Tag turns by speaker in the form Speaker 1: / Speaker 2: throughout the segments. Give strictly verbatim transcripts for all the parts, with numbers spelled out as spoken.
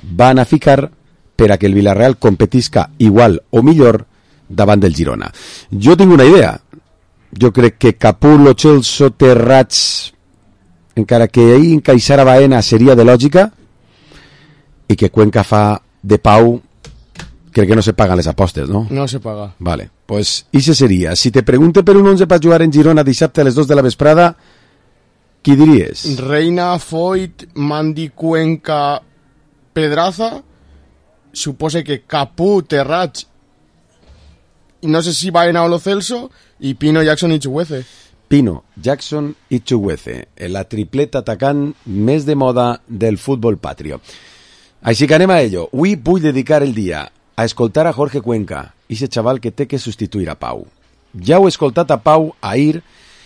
Speaker 1: van a ficar per a que el Villarreal competisca igual o millor davant del Girona. Jo tinc una idea. Jo crec que Capú, Lo Celso, Terrats, encara que ahir encaixar a Baena seria de lògica, i que Cuenca fa de Pau, crec que no se paguen les apostes, no?
Speaker 2: No se paga.
Speaker 1: Vale, pues ixe seria. Si te pregunte per un onze per jugar en Girona dissabte a les dos de la vesprada, qui diries?
Speaker 2: Reina, Foyt, Mandi, Cuenca, Pedraza, supose que Capú, Terrats, no sé si Baena o Lo Celso, y Pino, Jackson i Chuguece.
Speaker 1: Pino, Jackson i Chuguece, la tripleta atacant més de moda del futbol patrio. Així que anem a ello. Avui vull dedicar el dia a escoltar a Jorge Cuenca, ese xaval que té que substituir a Pau. Ja ho he escoltat a Pau ahir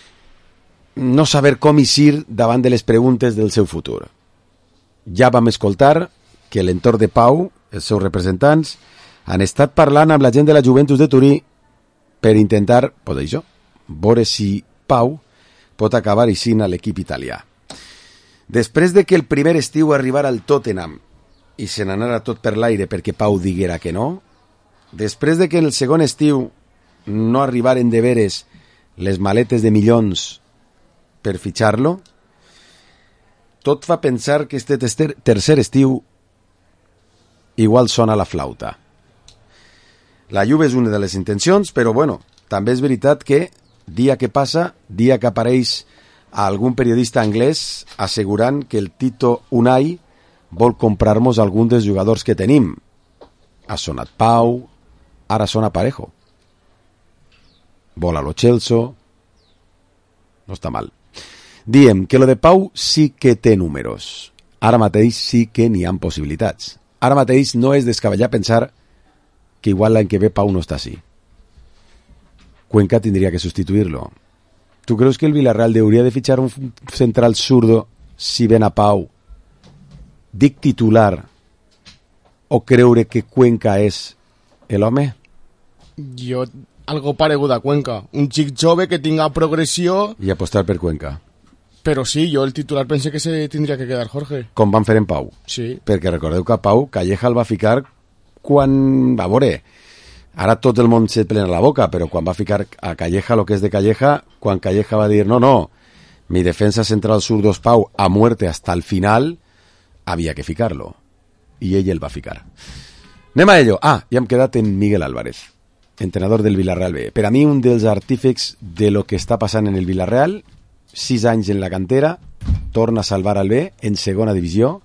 Speaker 1: no saber com eixir davant de les preguntes del seu futur. Ja vam escoltar que l'entorn de Pau, els seus representants, han estat parlant amb la gent de la Juventus de Turí per intentar, pues això, veure si Pau pot acabar eixint a l'equip italià. Després de que el primer estiu arribara al Tottenham i se n'anara tot per l'aire perquè Pau diguera que no, després de que en el segon estiu no arribaren de veres les maletes de milions per fitxar-lo, tot fa pensar que este tercer, tercer estiu igual sona la flauta. La Juve és una de les intencions, però bueno, també és veritat que dia que passa, dia que apareix a algun periodista anglès assegurant que el Tito Unai vol comprar-nos algun dels jugadors que tenim. Ha sonat Pau, ara sona Parejo. Vol a Lo Celso. No està mal. Diem que lo de Pau sí que té números. Ara mateix sí que n'hi ha possibilitats. Ara mateix no és descabellar pensar que igual l'any que ve Pau no està així. Cuenca tindria que sustituir-lo. ¿Tú crees que el Villarreal debería de fichar un central zurdo si ven a Pau? Dic titular o creure que Cuenca és el home?
Speaker 2: Jo, algo paregut a Cuenca. Un xic jove que tinga progressió...
Speaker 1: I apostar per Cuenca.
Speaker 2: Però sí, jo el titular pensé que se tindria que quedar Jorge.
Speaker 1: Com van fer en Pau.
Speaker 2: Sí.
Speaker 1: Perquè recordeu que a Pau Calleja el va ficar quan... A veure, ara tot el món se plena la boca, però quan va ficar a Calleja lo que és de Calleja, quan Calleja va dir no, no, mi defensa central zurdo és Pau a muerte hasta el final, havia que ficar-lo. I ell el va ficar. Anem a ello. Ah, ja hem quedat en Miguel Álvarez, entrenador del Villarreal B. Per a mi, un dels artífecs de lo que està passant en el Villarreal, sis anys en la cantera, torna a salvar al B en segona divisió,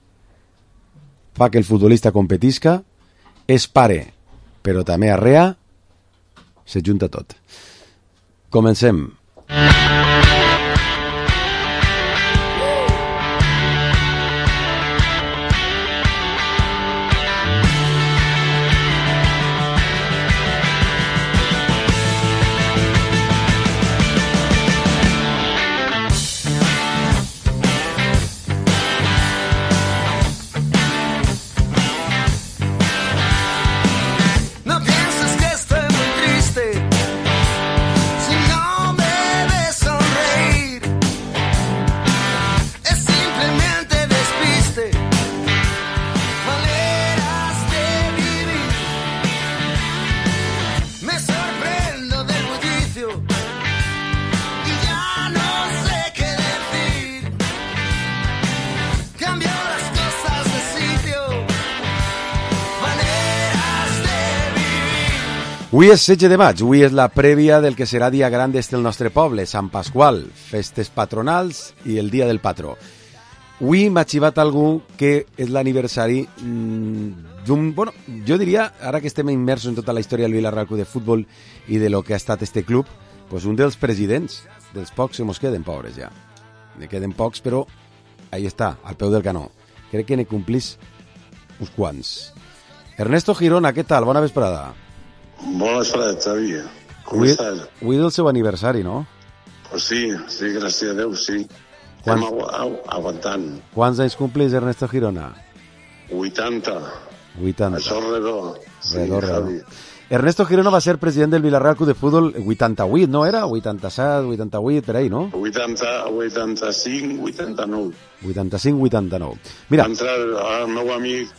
Speaker 1: fa que el futbolista competisca, és pare, però també arrea, se junta tot. Comencem. Avui és setze de maig, avui és la prèvia del que serà dia gran des del nostre poble, Sant Pasqual, festes patronals i el dia del patró. Avui m'ha xivat algú que és l'aniversari d'un, bueno, jo diria, ara que estem immersos en tota la història del Villarreal Club de Futbol i de lo que ha estat este club, pues un dels presidents, dels pocs que mos queden, pobres ja. Ne queden pocs, però ahí està, al peu del canó. Crec que ne complís uns quants. Ernesto Girona, què tal? Bona vesprada.
Speaker 3: Bona vesprada, Xavi. Com
Speaker 1: avui,
Speaker 3: estàs?
Speaker 1: Avui és el seu aniversari, no?
Speaker 3: Pues sí, sí, gràcies a Déu, sí. Estem agu agu aguantant.
Speaker 1: Quants anys complís Ernesto Girona?
Speaker 3: vuitanta.
Speaker 1: vuitanta.
Speaker 3: Això redó. Sí,
Speaker 1: redó, redó.
Speaker 3: Javi.
Speaker 1: Ernesto Girona va ser president del Villarreal Club de Futbol vuitanta-vuit, no era? vuitanta-set, vuitanta-vuit, per ahí, no?
Speaker 3: vuitanta, vuitanta-cinc, vuitanta-nou.
Speaker 1: vuitanta-cinc, vuitanta-nou. Mira.
Speaker 3: Va entrar el meu amic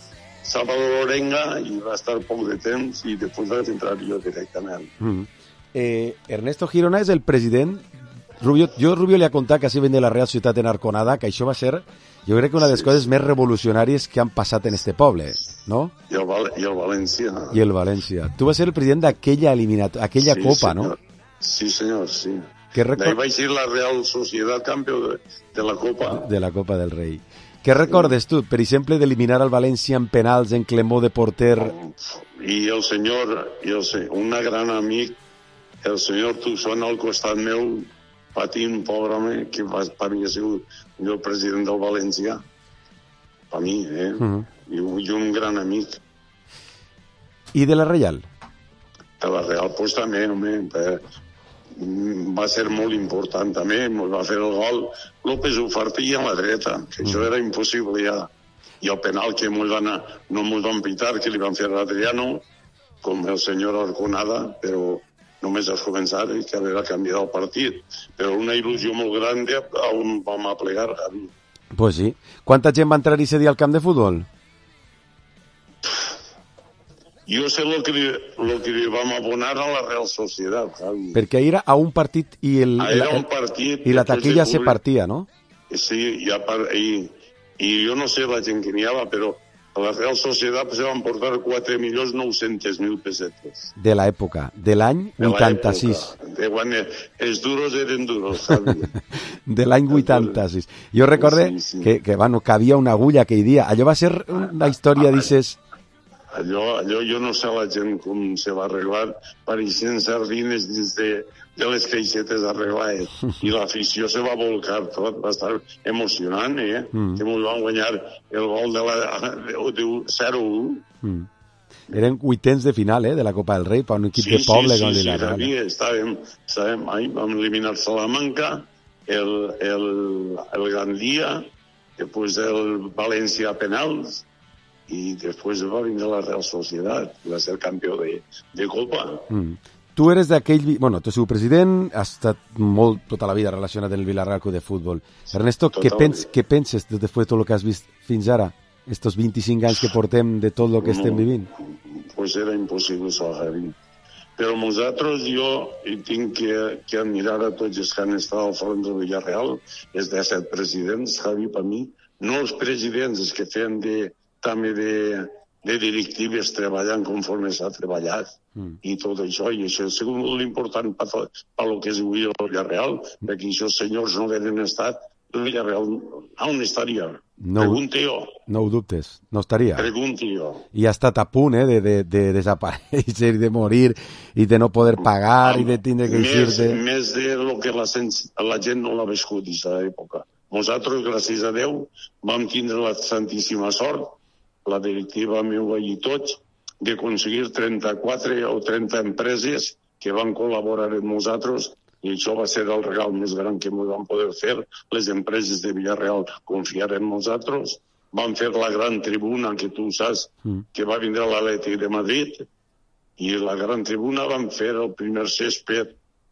Speaker 3: Salvador Orenga i va estar poc de temps i després vaig entrar jo directament.
Speaker 1: Mm. Eh, Ernesto Girona és el president. Rubio, jo Rubio li ha contat que així ven de la Real Ciutat en Arconada, que això va ser, jo crec que una de les sí, coses més revolucionàries que han passat en este poble, no?
Speaker 3: I el, Val i el València.
Speaker 1: I el València. Tu vas ser el president d'aquella eliminat aquella
Speaker 3: sí,
Speaker 1: copa,
Speaker 3: senyor.
Speaker 1: no?
Speaker 3: Sí, senyor, sí.
Speaker 1: Record...
Speaker 3: D'ahí vaig ser la Real Societat campió de, de la Copa.
Speaker 1: De la Copa del Rei. Què recordes tu, per exemple, d'eliminar el València en penals en Clemó de porter?
Speaker 3: I el senyor, i el senyor, un gran amic, el senyor Toussaint al costat meu, patint, pobre home, que va, per mi ha sigut el president del València. Per mi, eh? Uh -huh. I, I un gran amic.
Speaker 1: I de la Reial?
Speaker 3: De la Real, doncs també, home, per, va ser molt important també, va fer el gol López Ufartí a la dreta, que mm. això era impossible ja, i el penal que mos van a, no ens van pitar, que li van fer a Adriano, com el senyor Arconada, però només has començat i que havia canviat el partit, però una il·lusió molt gran on vam aplegar, Javi.
Speaker 1: Pues sí. Quanta gent va entrar ese dia al camp de futbol?
Speaker 3: Jo sé el que, li, lo que li vam abonar a la Real Societat, Javi.
Speaker 1: Perquè era a un partit i el,
Speaker 3: ah, era un partit
Speaker 1: i la taquilla se partia, no?
Speaker 3: Sí, i, i, i jo no sé la gent que n'hi havia, però a la Real Societat se van portar quatre milions nou-cents mil pessetes.
Speaker 1: De l'època, de l'any vuitanta-sis.
Speaker 3: De quan els duros eren duros, Javi.
Speaker 1: De l'any vuitanta-sis. Jo recorde sí, sí. que, que, bueno, que havia una agulla aquell dia. Allò va ser una història, dices...
Speaker 3: Allò, allò jo no sé la gent com se va arreglar, pareixent sardines dins de, de les caixetes arreglades. I l'afició se va volcar tot, va estar emocionant, eh? Mm. Que ens van guanyar el gol de la de, de zero a u. Mm.
Speaker 1: Eren vuitens de final, eh, de la Copa del Rei, per un equip
Speaker 3: sí,
Speaker 1: de poble.
Speaker 3: Sí,
Speaker 1: com
Speaker 3: sí,
Speaker 1: sí,
Speaker 3: sí, sí, estàvem, estàvem ahí, vam eliminar Salamanca, el, el, el Gandia, després el València a penals, i després va vindre la Real Societat, va ser campió de, de Copa. Mm.
Speaker 1: Tu eres d'aquell... Bueno, tu ets president, has estat molt, tota la vida relacionat amb el Villarreal Club de Futbol. Ernesto, què, pens, què penses després de tot el que has vist fins ara? Estos vint-i-cinc anys que portem de tot el que no, estem vivint?
Speaker 3: Pues era impossible, Javi. Però nosaltres, jo tinc que, que admirar a tots els que han estat al front del Villarreal, els disset presidents, Javi, per mi, no els presidents, els que feien de també de, de directives treballant conforme s'ha treballat mm. i tot això, i això és l'important per, per lo que és avui el Villarreal, perquè aquests senyors no hagueren estat, el Villarreal on estaria?
Speaker 1: No,
Speaker 3: Pregunte jo.
Speaker 1: No ho dubtes, no estaria.
Speaker 3: Pregunte jo.
Speaker 1: I ha estat a punt eh, de, de, de desaparèixer i de morir i de no poder pagar ah, i de tindre que eixir-te.
Speaker 3: Més de lo que la, la gent no l'ha viscut en aquesta època. Nosaltres, gràcies a Déu, vam tindre la santíssima sort, la directiva meva i tots, d'aconseguir trenta-quatre o trenta empreses que van col·laborar amb nosaltres, i això va ser el regal més gran que ens van poder fer. Les empreses de Villarreal confiar en nosaltres, van fer la gran tribuna, que tu saps que va vindre a l'Atlètic de Madrid, i la gran tribuna van fer el primer césped,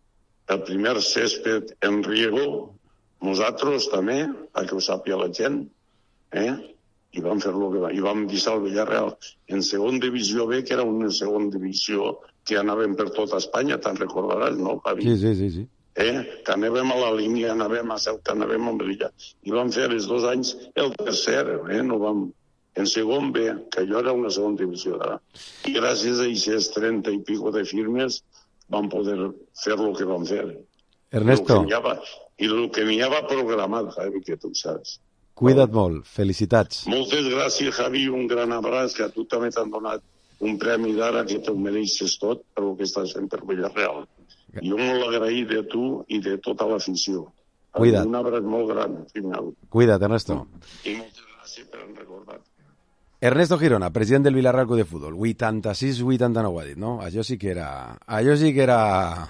Speaker 3: el primer césped en riego, nosaltres també, perquè ho sàpia la gent, eh? I vam fer lo que va. I vam deixar el Villarreal en segona divisió B, que era una segona divisió que anàvem per tota Espanya, te'n recordaràs, no, Javi?
Speaker 1: Sí, sí, sí, sí.
Speaker 3: Eh? Que anàvem a la línia, anàvem a Ceuta, anàvem a Melilla. I vam fer els dos anys el tercer, eh? No vam... En segon B, que allò era una segona divisió d'ara. I gràcies a aquestes trenta i pico de firmes vam poder fer el que vam fer.
Speaker 1: Ernesto.
Speaker 3: I el que n'hi havia programat, Javi, que tu saps.
Speaker 1: Cuida't molt, felicitats.
Speaker 3: Moltes gràcies, Javi, un gran abraç, que a tu també t'han donat un premi d'ara que t'ho mereixes tot per el que estàs fent per Villarreal. Jo molt agraït de tu i de tota l'afició.
Speaker 1: Cuida't.
Speaker 3: Un abraç molt gran, final.
Speaker 1: Cuida't, Ernesto.
Speaker 3: I moltes gràcies per haver recordat.
Speaker 1: Ernesto Girona, president del Villarreal Club de Futbol. vuitanta-sis vuitanta-nou ha dit, no? Allò sí que era... Allò sí que era...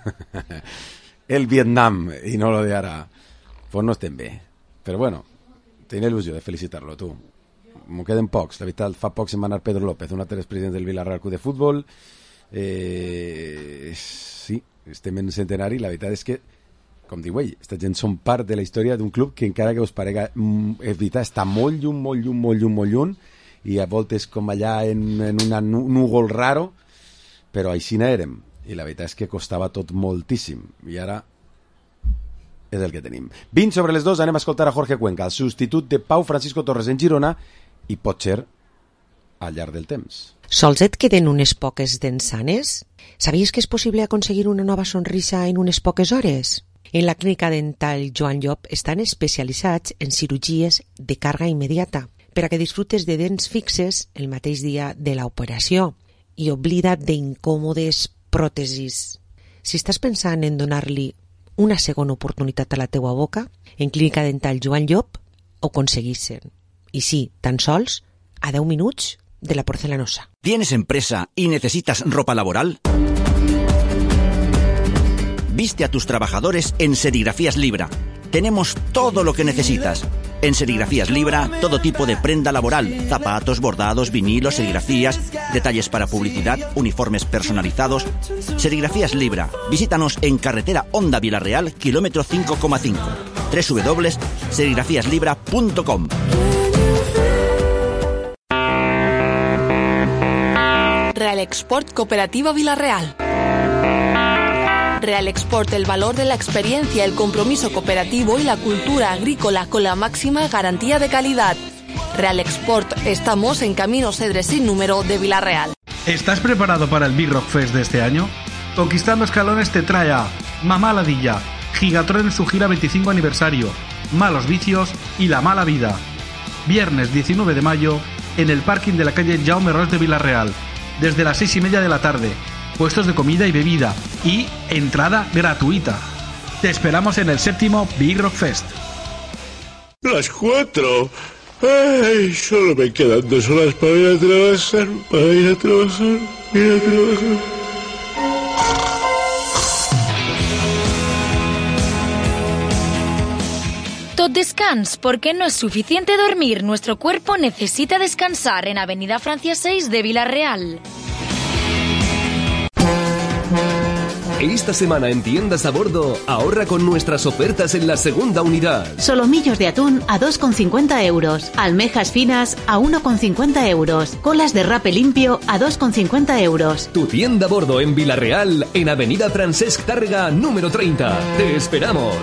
Speaker 1: el Vietnam, i no lo de ara. Pues no estem bé. Però bueno, tinc il·lusió de felicitar-lo, tu. M'ho queden pocs. La veritat, fa poc se'n va anar Pedro López, un altre president del Villarreal Club de Futbol. Eh, sí, estem en centenari. La veritat és que, com diu ell, aquesta gent són part de la història d'un club que encara que us parega, és veritat, està molt lluny, molt lluny, molt lluny, molt lluny, i a voltes com allà en, en un núvol raro, però així n'érem, i la veritat és que costava tot moltíssim, i ara és el que tenim. vint sobre les dos, anem a escoltar a Jorge Cuenca, el substitut de Pau Francisco Torres en Girona, i pot ser al llarg del temps.
Speaker 4: Sols et queden unes poques dents sanes? Sabies que és possible aconseguir una nova sonrisa en unes poques hores? En la clínica dental Joan Llop estan especialitzats en cirurgies de càrrega immediata per a que disfrutes de dents fixes el mateix dia de l'operació i oblida't d'incòmodes pròtesis. Si estàs pensant en donar-li una segona oportunitat a la teua boca, en clínica dental Joan Llop ho aconseguissin. I sí, tan sols a deu minuts de la porcelanosa.
Speaker 5: ¿Tienes empresa y necesitas ropa laboral? Viste a tus trabajadores en Serigrafías Libra. Tenemos todo lo que necesitas. En Serigrafías Libra, todo tipo de prenda laboral, zapatos, bordados, vinilos, serigrafías, detalles para publicidad, uniformes personalizados. Serigrafías Libra. Visítanos en carretera Honda Vilarreal, kilómetro cinco coma cinco. doble u doble u doble u punto serigrafías libra punto com.
Speaker 6: Real Export Cooperativa Vilarreal. Real Export, el valor de la experiencia, el compromiso cooperativo y la cultura agrícola con la máxima garantía de calidad. Real Export, estamos en Camino Cedres sin número de Vilarreal.
Speaker 7: ¿Estás preparado para el Big Rock Fest de este año? Conquistando Escalones te trae a Mamá Ladilla, Gigatron en su gira veinticinco aniversario, Malos Vicios y La Mala Vida. Viernes diecinueve de mayo en el parking de la calle Jaume Ros de Vilarreal, desde las seis y media de la tarde. Puestos de comida y bebida y entrada gratuita. Te esperamos en el séptimo Big Rock Fest.
Speaker 8: Las cuatro. Ay, solo me quedan dos horas para ir a trabajar, para ir a trabajar, ir a trabajar.
Speaker 9: Tot descans, porque no es suficiente dormir. Nuestro cuerpo necesita descansar en Avenida Francia seis de Vilarreal.
Speaker 10: Esta semana en Tiendas a Bordo, ahorra con nuestras ofertas en la segunda unidad.
Speaker 11: Solomillos de atún a dos con cincuenta euros, almejas finas a uno con cincuenta euros, colas de rape limpio a dos con cincuenta euros.
Speaker 10: Tu tienda a bordo en Vilarreal, en Avenida Francesc Tàrrega, número treinta. Te esperamos.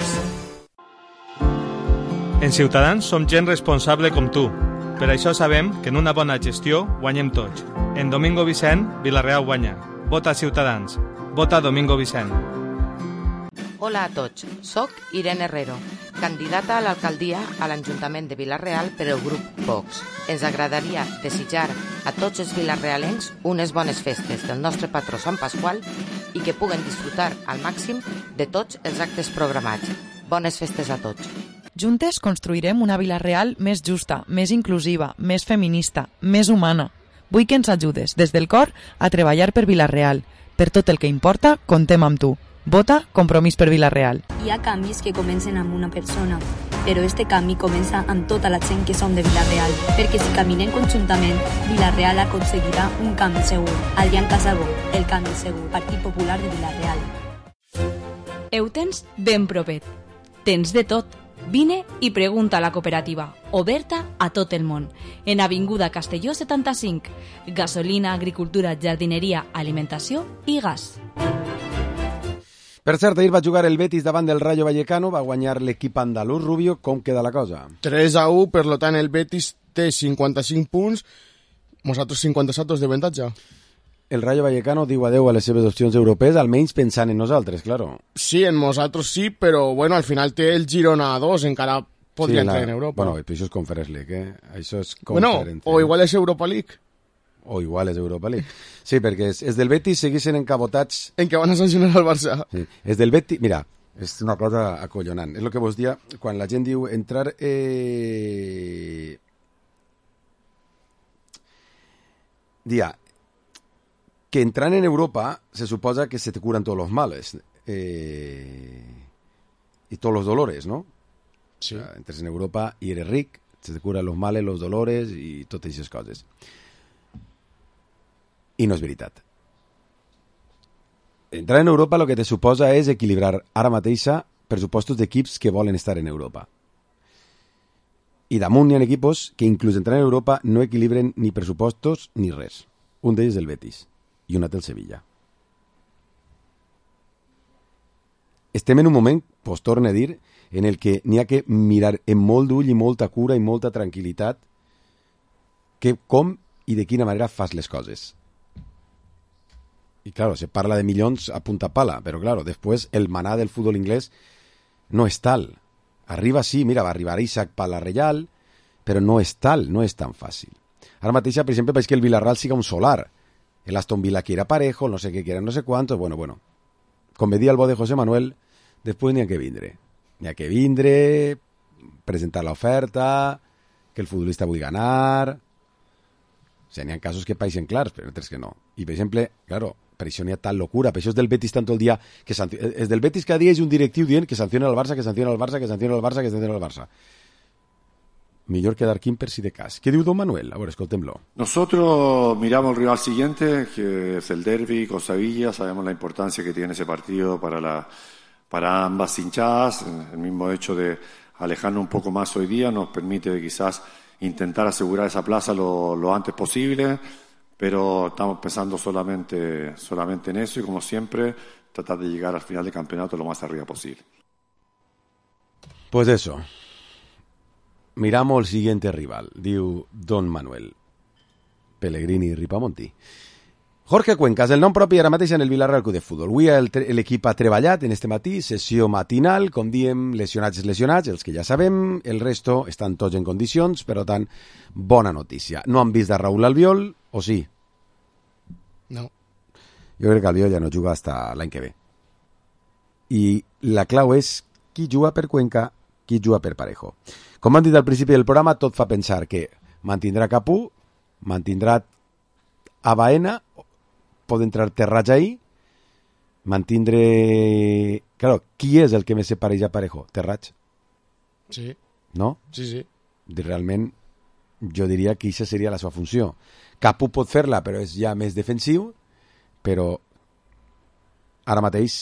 Speaker 12: En Ciutadans som gent responsable com tu. Per això sabem que en una bona gestió guanyem tots. En Domingo Vicent, Vilarreal guanya. Vota Ciutadans. Vota Domingo Vicent.
Speaker 13: Hola a tots, soc Irene Herrero, candidata a l'alcaldia a l'Ajuntament de Vilarreal per el grup Vox. Ens agradaria desitjar a tots els vilarrealencs unes bones festes del nostre patró Sant Pasqual i que puguen disfrutar al màxim de tots els actes programats. Bones festes a tots.
Speaker 14: Juntes construirem una Vilarreal més justa, més inclusiva, més feminista, més humana. Vull que ens ajudes, des del cor, a treballar per Vilarreal. Per tot el que importa, contem amb tu. Vota Compromís per Vilarreal.
Speaker 15: Hi ha canvis que comencen amb una persona, però este canvi comença amb tota la gent que som de Vilarreal, perquè si caminem conjuntament, Vilarreal aconseguirà un canvi segur. Adrián Casabó, el canvi segur, Partit Popular de Vilarreal.
Speaker 16: Ho tens ben propet. Tens de tot. Vine i pregunta a la cooperativa, oberta a tot el món. En Avinguda Castelló setanta-cinc, gasolina, agricultura, jardineria, alimentació i gas.
Speaker 1: Per cert, ahir va jugar el Betis davant del Rayo Vallecano, va guanyar l'equip andalús. Rubio, com queda la cosa?
Speaker 2: tres a u, per tant el Betis té cinquanta-cinc punts, nosaltres cinquanta-set de avantatge.
Speaker 1: El Rayo Vallecano diu adeu a les seves opcions europees, almenys pensant en nosaltres, claro.
Speaker 2: Sí, en nosaltres sí, però bueno, al final té el Girona a dos, encara podria sí, entrar la... en Europa.
Speaker 1: Bueno, això és Conference League, eh? Això és
Speaker 2: bueno, o igual és Europa League.
Speaker 1: O igual és Europa League. Sí, perquè és, és del Betis seguissin encabotats...
Speaker 2: En què van a sancionar al Barça.
Speaker 1: Sí, és del Betis... Mira, és una cosa acollonant. És el que vos dia quan la gent diu entrar... Eh... Dia... que entrant en Europa se suposa que se te curan todos los males eh, y todos los dolores, ¿no?
Speaker 2: Sí.
Speaker 1: O sea, entres en Europa y eres ric, se te curan los males, los dolores y totes aquestes coses. I no és veritat. Entrar en Europa lo que te suposa és equilibrar ara mateixa pressupostos d'equips que volen estar en Europa. I damunt hi ha equipos que inclús entrant a Europa no equilibren ni pressupostos ni res. Un d'ells el Betis i un altre el Sevilla. Estem en un moment, pues torno a dir, en el que n'hi ha que mirar amb molt d'ull i molta cura i molta tranquil·litat que com i de quina manera fas les coses. Y claro, se parla de milions a punta pala, pero claro, después el maná del fútbol inglés no es tal. Arriba sí, mira, va a arribar Isaac per la Reial, però no és tal, no és tan fàcil. Ara mateix, per exemple, veig que el Villarreal siga un solar. El Aston Villa quiere parejo, no sé qué quiere, no sé cuántos, bueno, bueno. Com me di al bo de José Manuel, després n'hi ha que vindre. N'hi ha que vindre, presentar l'oferta, que el futbolista vulgui ganar... O sigui, n'hi ha casos que paeixen clars, però altres que no. I, per exemple, claro, per això n'hi ha tal locura, per això és del Betis tant el dia... que sanc... És del Betis cada dia és un directiu dient que sanciona el Barça, que sanciona el Barça, que sanciona el Barça, que sanciona el Barça. Millor quedar quin per si de cas. Què diu don Manuel? A veure, escoltem-lo.
Speaker 17: Nosotros miramos el rival siguiente, que es el derbi con Sevilla. Sabemos la importancia que tiene ese partido para, la, para ambas hinchadas. El mismo hecho de alejarnos un poco más hoy día nos permite quizás intentar asegurar esa plaza lo, lo antes posible, pero estamos pensando solamente, solamente en eso y, como siempre, tratar de llegar al final del campeonato lo más arriba posible.
Speaker 1: Pues eso. Miramos el siguiente rival, diu don Manuel. Pellegrini Ripamonti. Jorge Cuenca és el nom propi ara mateix en el Villarreal Club de Futbol. Avui l'equip ha treballat en este matí, sessió matinal, com diem, lesionats lesionats, els que ja sabem, el resto estan tots en condicions, per tant, bona notícia. No han vist a Raúl Albiol, o sí?
Speaker 2: No.
Speaker 1: Jo crec que Albiol ja no juga fins l'any que ve. I la clau és qui juga per Cuenca, qui juga per Parejo. Com han dit al principi del programa, tot fa pensar que mantindrà Capú, mantindrà a Baena, pot entrar Terrats ahí, mantindre... Claro, qui és el que més se pareix a Parejo? Terrats?
Speaker 2: Sí.
Speaker 1: No?
Speaker 2: Sí, sí.
Speaker 1: Realment, jo diria que aquesta seria la seva funció. Capú pot fer-la, però és ja més defensiu, però ara mateix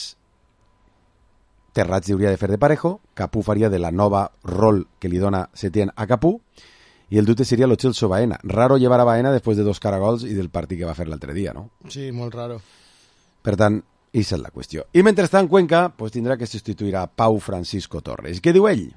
Speaker 1: Terrats hauria de fer de Parejo, Capú faria de la nova rol que li dona Setién a Capú, y el dute sería lo Celso Baena. Raro llevar a Baena después de dos caragols y del partit que va fer l'altre dia, no?
Speaker 2: Sí, molt raro.
Speaker 1: Per tant, aquesta és la qüestió. I mentrestant, Cuenca pues, tindrà que sustituir a Pau Francisco Torres. Què diu ell?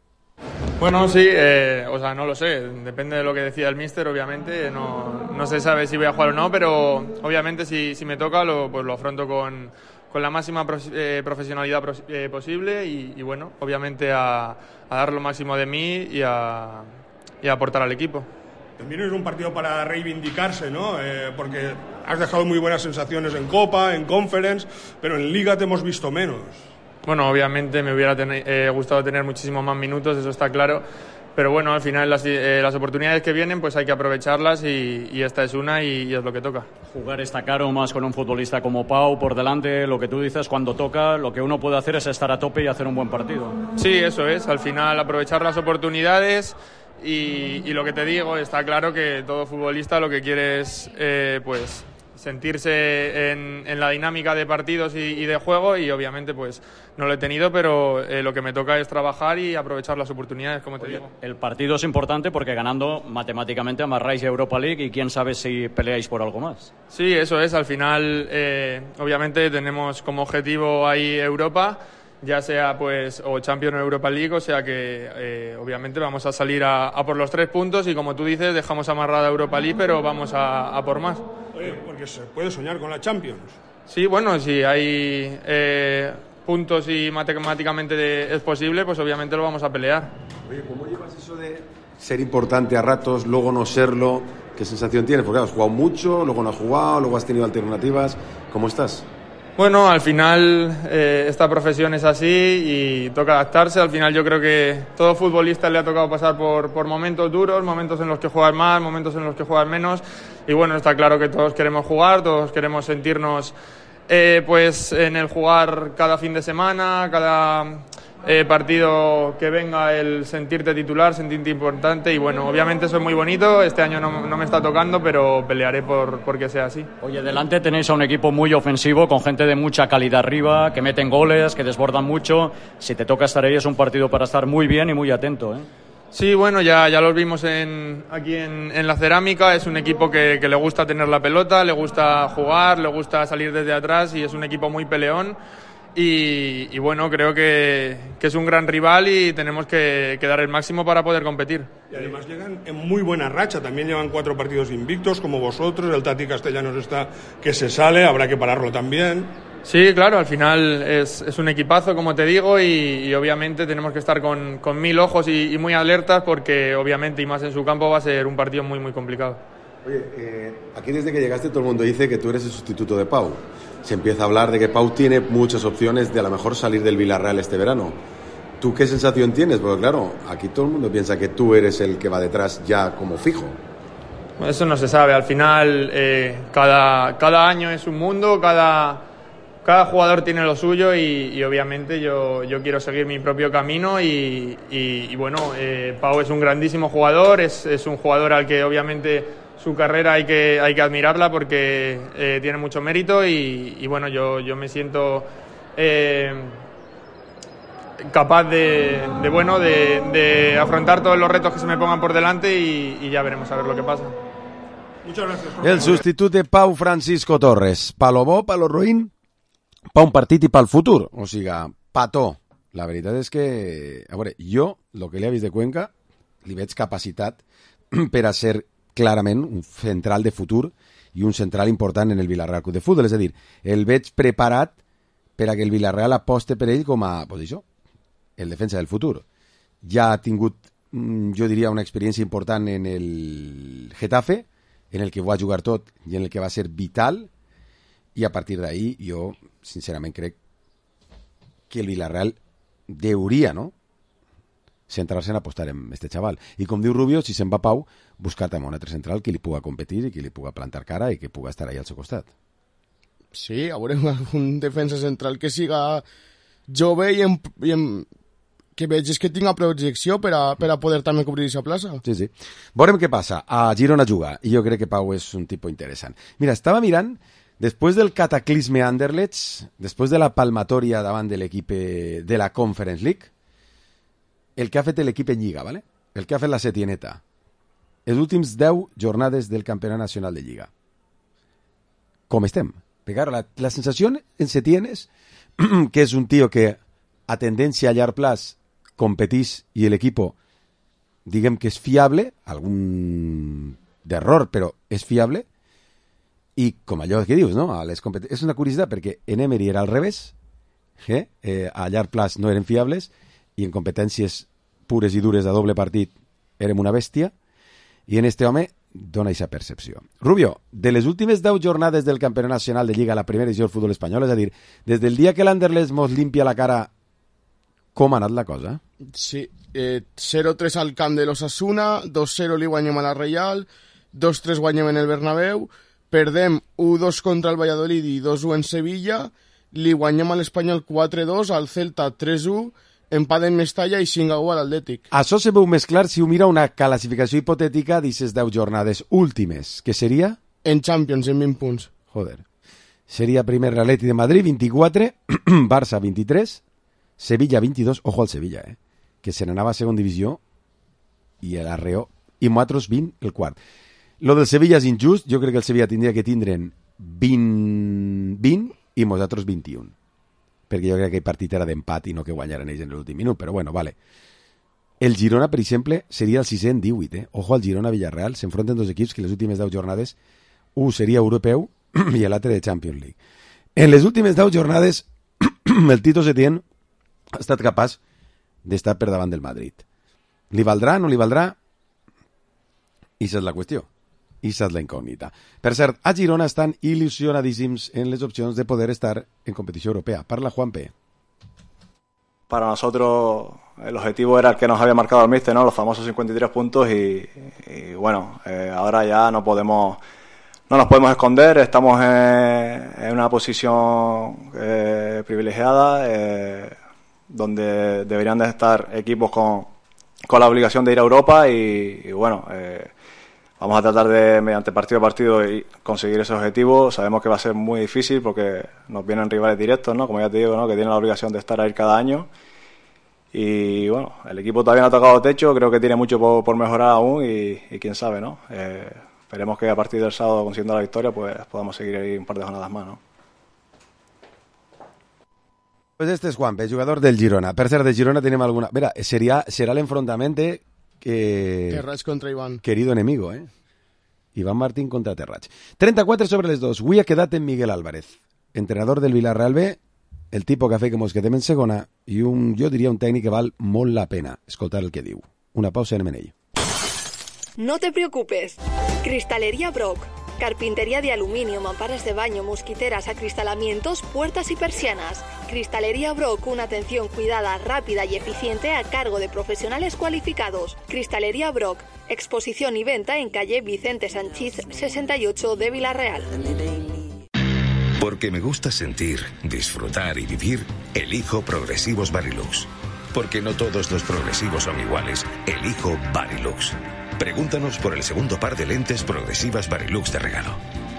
Speaker 18: Bueno, sí, eh, o sea, no lo sé. Depende de lo que decida el míster, obviamente. No, no se sabe si voy a jugar o no, pero obviamente si, si me toca, lo, pues lo afronto con, con la máxima pro, eh, profesionalidad pros, eh, posible y, y, bueno, obviamente a, a dar lo máximo de mí y a... y aportar al equipo.
Speaker 19: También es un partido para reivindicarse, ¿no? Eh, porque has dejado muy buenas sensaciones en Copa, en Conference, pero en Liga te hemos visto menos.
Speaker 18: Bueno, obviamente me hubiera ten- eh, gustado tener muchísimos más minutos, eso está claro, pero bueno, al final las, eh, las oportunidades que vienen pues hay que aprovecharlas y, y esta es una y, y es lo que toca.
Speaker 20: Jugar está caro, más con un futbolista como Pau por delante, lo que tú dices, cuando toca, lo que uno puede hacer es estar a tope y hacer un buen partido.
Speaker 18: Sí, eso es, al final aprovechar las oportunidades. Y, y lo que te digo, está claro que todo futbolista lo que quiere es eh, pues sentirse en, en la dinámica de partidos y, y de juego y obviamente pues no lo he tenido, pero eh, lo que me toca es trabajar y aprovechar las oportunidades, como te
Speaker 20: Oye,
Speaker 18: digo.
Speaker 20: El partido es importante porque ganando matemáticamente amarráis a Europa League y quién sabe si peleáis por algo más.
Speaker 18: Sí, eso es, al final eh, obviamente tenemos como objetivo ahí Europa, ya sea pues o Champions o Europa League, o sea que eh, obviamente vamos a salir a, a por los tres puntos y como tú dices dejamos amarrada Europa League, pero vamos a, a por más.
Speaker 19: Oye, porque se puede soñar con la Champions.
Speaker 18: Sí, bueno, si hay eh, puntos y matemáticamente de, es posible, pues obviamente lo vamos a pelear.
Speaker 1: Oye, ¿cómo llevas eso de ser importante a ratos, luego no serlo? ¿Qué sensación tienes? Porque has jugado mucho, luego no has jugado, luego has tenido alternativas. ¿Cómo estás?
Speaker 18: Bueno, al final eh, esta profesión es así y toca adaptarse. Al final yo creo que todo futbolista le ha tocado pasar por, por momentos duros, momentos en los que juegas más, momentos en los que juegas menos. Y bueno, está claro que todos queremos jugar, todos queremos sentirnos eh, pues en el jugar cada fin de semana, cada eh, partido que venga, el sentirte titular, sentirte importante. Y bueno, obviamente eso es muy bonito. Este año no, no me está tocando, pero pelearé por, por que sea así.
Speaker 20: Oye, delante tenéis a un equipo muy ofensivo, con gente de mucha calidad arriba, que meten goles, que desbordan mucho. Si te toca estar ahí es un partido para estar muy bien y muy atento, ¿eh?
Speaker 18: Sí, bueno, ya, ya los vimos en, aquí en, en la Cerámica. Es un equipo que, que le gusta tener la pelota, le gusta jugar, le gusta salir desde atrás y es un equipo muy peleón. Y, y bueno, creo que, que es un gran rival y tenemos que, que dar el máximo para poder competir.
Speaker 19: Y además llegan en muy buena racha, también llevan cuatro partidos invictos como vosotros, el Tati Castellanos está que se sale, habrá que pararlo también.
Speaker 18: Sí, claro, al final es, es un equipazo, como te digo, y, y obviamente tenemos que estar con, con mil ojos y, y muy alertas porque obviamente, y más en su campo, va a ser un partido muy, muy complicado.
Speaker 1: Oye, eh, aquí desde que llegaste todo el mundo dice que tú eres el sustituto de Pau. Se empieza a hablar de que Pau tiene muchas opciones de a lo mejor salir del Villarreal este verano. ¿Tú qué sensación tienes? Porque claro, aquí todo el mundo piensa que tú eres el que va detrás ya como fijo.
Speaker 18: Eso no se sabe, al final eh, cada, cada año es un mundo, cada... Cada jugador tiene lo suyo y, y obviamente yo, yo quiero seguir mi propio camino y, y, y bueno, eh, Pau es un grandísimo jugador, es, es un jugador al que obviamente su carrera hay que, hay que admirarla porque eh, tiene mucho mérito y, y bueno, yo, yo me siento eh, capaz de, de, bueno, de, de afrontar todos los retos que se me pongan por delante y, y ya veremos a ver lo que pasa.
Speaker 19: Muchas gracias, Jorge.
Speaker 1: El sustituto de Pau Francisco Torres. Palo bo, palo roïn, pa un partit i pel futur. O sigui, petó. La veritat és que, a veure, jo, el que li he vist de Cuenca, li veig capacitat per a ser clarament un central de futur i un central important en el Villarreal Club de Futbol. És a dir, el veig preparat per a que el Villarreal aposte per ell com a, pues això, el defensa del futur. Ja ha tingut, jo diria, una experiència important en el Getafe, en el que va jugar tot i en el que va ser vital, i a partir d'ahí jo sincerament crec que el Villarreal deuria, no?, centrar-se en apostar en este xaval. I com diu Rubio, si se'n va Pau, buscar també un altre central que li puga competir i que li puga plantar cara i que puga estar ahí al seu costat.
Speaker 2: Sí, a veure, un defensa central que siga jove i, en, i en, que vegis que tinga projecció per a, per a poder també cobrir aquesta plaça.
Speaker 1: Sí, sí. Veurem què passa. A Girona juga, i jo crec que Pau és un tipus interessant. Mira, estava mirant, després del cataclisme Anderlecht, després de la palmatòria davant de l'equip de la Conference League, el que ha fet l'equip en Lliga, ¿vale? El que ha fet la Setieneta, els últims deu jornades del Campionat Nacional de Lliga. Com estem? Perquè la, la sensació en Setién és que és un tio que a tendència a llarg plaç competís i l'equipo, diguem que és fiable, algun d'error, però és fiable, i com allò que dius, no? A les compet... És una curiositat perquè en Emery era al revés, eh? Eh, a llarg plaç no eren fiables i en competències pures i dures de doble partit érem una bèstia, i en este home dona aquesta percepció. Rubio, de les últimes deu jornades del Campionat Nacional de Lliga, la primera edició del futbol espanyol, és a dir, des del dia que l'Anderlecht mos limpia la cara, com ha anat la cosa?
Speaker 2: Sí, eh, zero tres al camp de l'Osasuna, dos zero li guanyem a la Reial, dos tres guanyem en el Bernabéu, perdem u dos contra el Valladolid i dos u en Sevilla, li guanyem a l'Espanyol quatre dos, al Celta tres u, empat en Mestalla i cinc a u a l'Atlètic.
Speaker 1: Això se veu més clar si ho mira una classificació hipotètica d'aquestes deu jornades últimes, que seria?
Speaker 2: En Champions, en vint punts.
Speaker 1: Joder. Seria primer l'Atlètic de Madrid, vint-i-quatre, Barça, vint-i-tres, Sevilla, vint-i-dos, ojo al Sevilla, eh? Que se n'anava a segona divisió, i l'Arreo, i nosaltres vint, el quart. Lo del Sevilla és injust, jo crec que el Sevilla tindria que tindre'n vint, vint i nosaltres vint-i-un. Perquè jo crec que aquell partit era d'empat i no que guanyaren ells en l'últim minut, però bueno, vale. El Girona, per exemple, seria el sisè en divuit, eh? Ojo al Girona-Villarreal, s'enfronten dos equips que les últimes deu jornades, un seria europeu i l'altre de Champions League. En les últimes deu jornades, el Tito Setién ha estat capaç d'estar per davant del Madrid. Li valdrà, no li valdrà? I esa és la qüestió. I esa és la incògnita. Per cert, a Girona estan il·lusionadíssims en les opcions de poder estar en competició europea. Parla Juanpe.
Speaker 21: Para nosotros el objetivo era el que nos había marcado el míster, ¿no? Los famosos cincuenta y tres puntos y, y bueno, eh, ahora ya no podemos, no nos podemos esconder, estamos en, en una posición eh, privilegiada eh, donde deberían de estar equipos con, con la obligación de ir a Europa y, y bueno, eh, vamos a tratar de, mediante partido a partido, y conseguir ese objetivo. Sabemos que va a ser muy difícil porque nos vienen rivales directos, ¿no? Como ya te digo, ¿no? Que tienen la obligación de estar ahí cada año. y bueno, el equipo todavía no ha tocado techo, creo que tiene mucho por, por mejorar aún y, y quién sabe, ¿no? Eh, esperemos que a partir del sábado, consiguiendo la victoria, pues podamos seguir ahí un par de jornadas más, ¿no?
Speaker 1: Pues este és Juanpe, jugador del Girona. Per cert, de Girona tenim alguna... Mira, seria, serà l'enfrontament que...
Speaker 2: Terrats contra Iván.
Speaker 1: Querido enemigo, eh? Iván Martín contra Terrats. trenta-quatre sobre les dos. Avui ha quedat en Miguel Álvarez, entrenador del Villarreal B, el tipo que ha fet que mos quedem en segona i un, jo diria un tècnic que val molt la pena escoltar el que diu. Una pausa en Menell.
Speaker 3: No te preocupes. Cristalería Brock. Carpintería de aluminio, mamparas de baño, mosquiteras, acristalamientos, puertas y persianas. Cristalería Brock, una atención cuidada, rápida y eficiente a cargo de profesionales cualificados. Cristalería Brock, exposición y venta en calle Vicente Sanchís sesenta y ocho de Villarreal.
Speaker 22: Porque me gusta sentir, disfrutar y vivir, elijo Progresivos Varilux. Porque no todos los progresivos son iguales, elijo Varilux. Pregúntanos por el segundo par de lentes progresivas Varilux de regalo.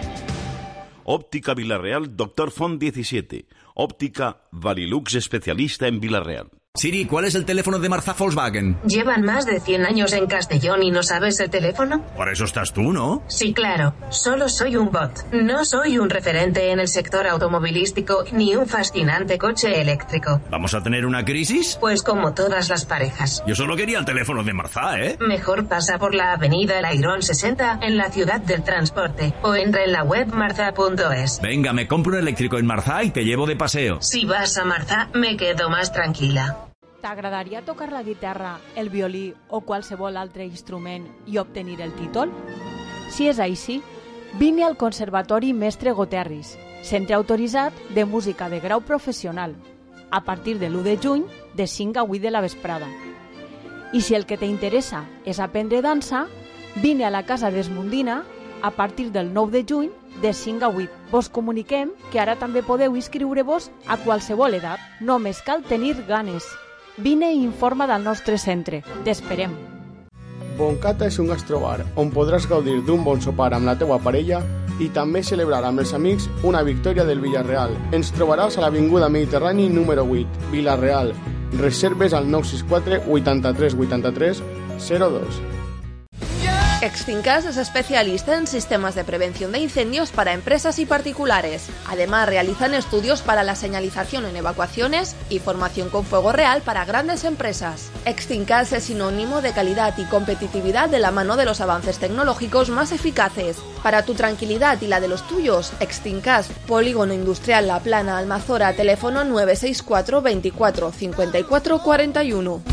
Speaker 23: Óptica Villarreal, Doctor Font diecisiete. Óptica Varilux, especialista en Villarreal.
Speaker 24: Siri, ¿cuál es el teléfono de Marzá Volkswagen?
Speaker 25: ¿Llevan más de cien años en Castellón y no sabes el teléfono?
Speaker 24: Para eso estás tú, ¿no?
Speaker 25: Sí, claro. Solo soy un bot. No soy un referente en el sector automovilístico ni un fascinante coche eléctrico.
Speaker 24: ¿Vamos a tener una crisis?
Speaker 25: Pues como todas las parejas.
Speaker 24: Yo solo quería el teléfono de Marzá, ¿eh?
Speaker 25: Mejor pasa por la avenida El Airón sesenta en la ciudad del transporte o entra en la web marzá punto es.
Speaker 24: Venga, me compro un eléctrico en Marzá y te llevo de paseo.
Speaker 25: Si vas a Marzá, me quedo más tranquila.
Speaker 16: T'agradaria tocar la guitarra, el violí o qualsevol altre instrument i obtenir el títol? Si és així, vine al Conservatori Mestre Goterris, centre autoritzat de música de grau professional, a partir de l'u de juny, de cinc a vuit de la vesprada. I si el que t'interessa és aprendre dansa, vine a la Casa d'Esmundina a partir del nou de juny, de cinc a vuit. Vos comuniquem que ara també podeu inscriure-vos a qualsevol edat. Només cal tenir ganes. Vine i informa del nostre centre. T'esperem.
Speaker 2: Boncata és un gastrobar on podràs gaudir d'un bon sopar amb la teua parella i també celebrar amb els amics una victòria del Villarreal. Ens trobaràs a l'Avinguda Mediterrani número vuit, Villarreal. Reserves al nou sis quatre vuitanta-tres vuitanta-tres zero dos.
Speaker 6: Extincas es especialista en sistemas de prevención de incendios para empresas y particulares. Además, realizan estudios para la señalización en evacuaciones y formación con fuego real para grandes empresas. Extincas es sinónimo de calidad y competitividad de la mano de los avances tecnológicos más eficaces. Para tu tranquilidad y la de los tuyos, Extincas, Polígono Industrial La Plana, Almazora, teléfono nueve seis cuatro veinticuatro cincuenta y cuatro cuarenta y uno.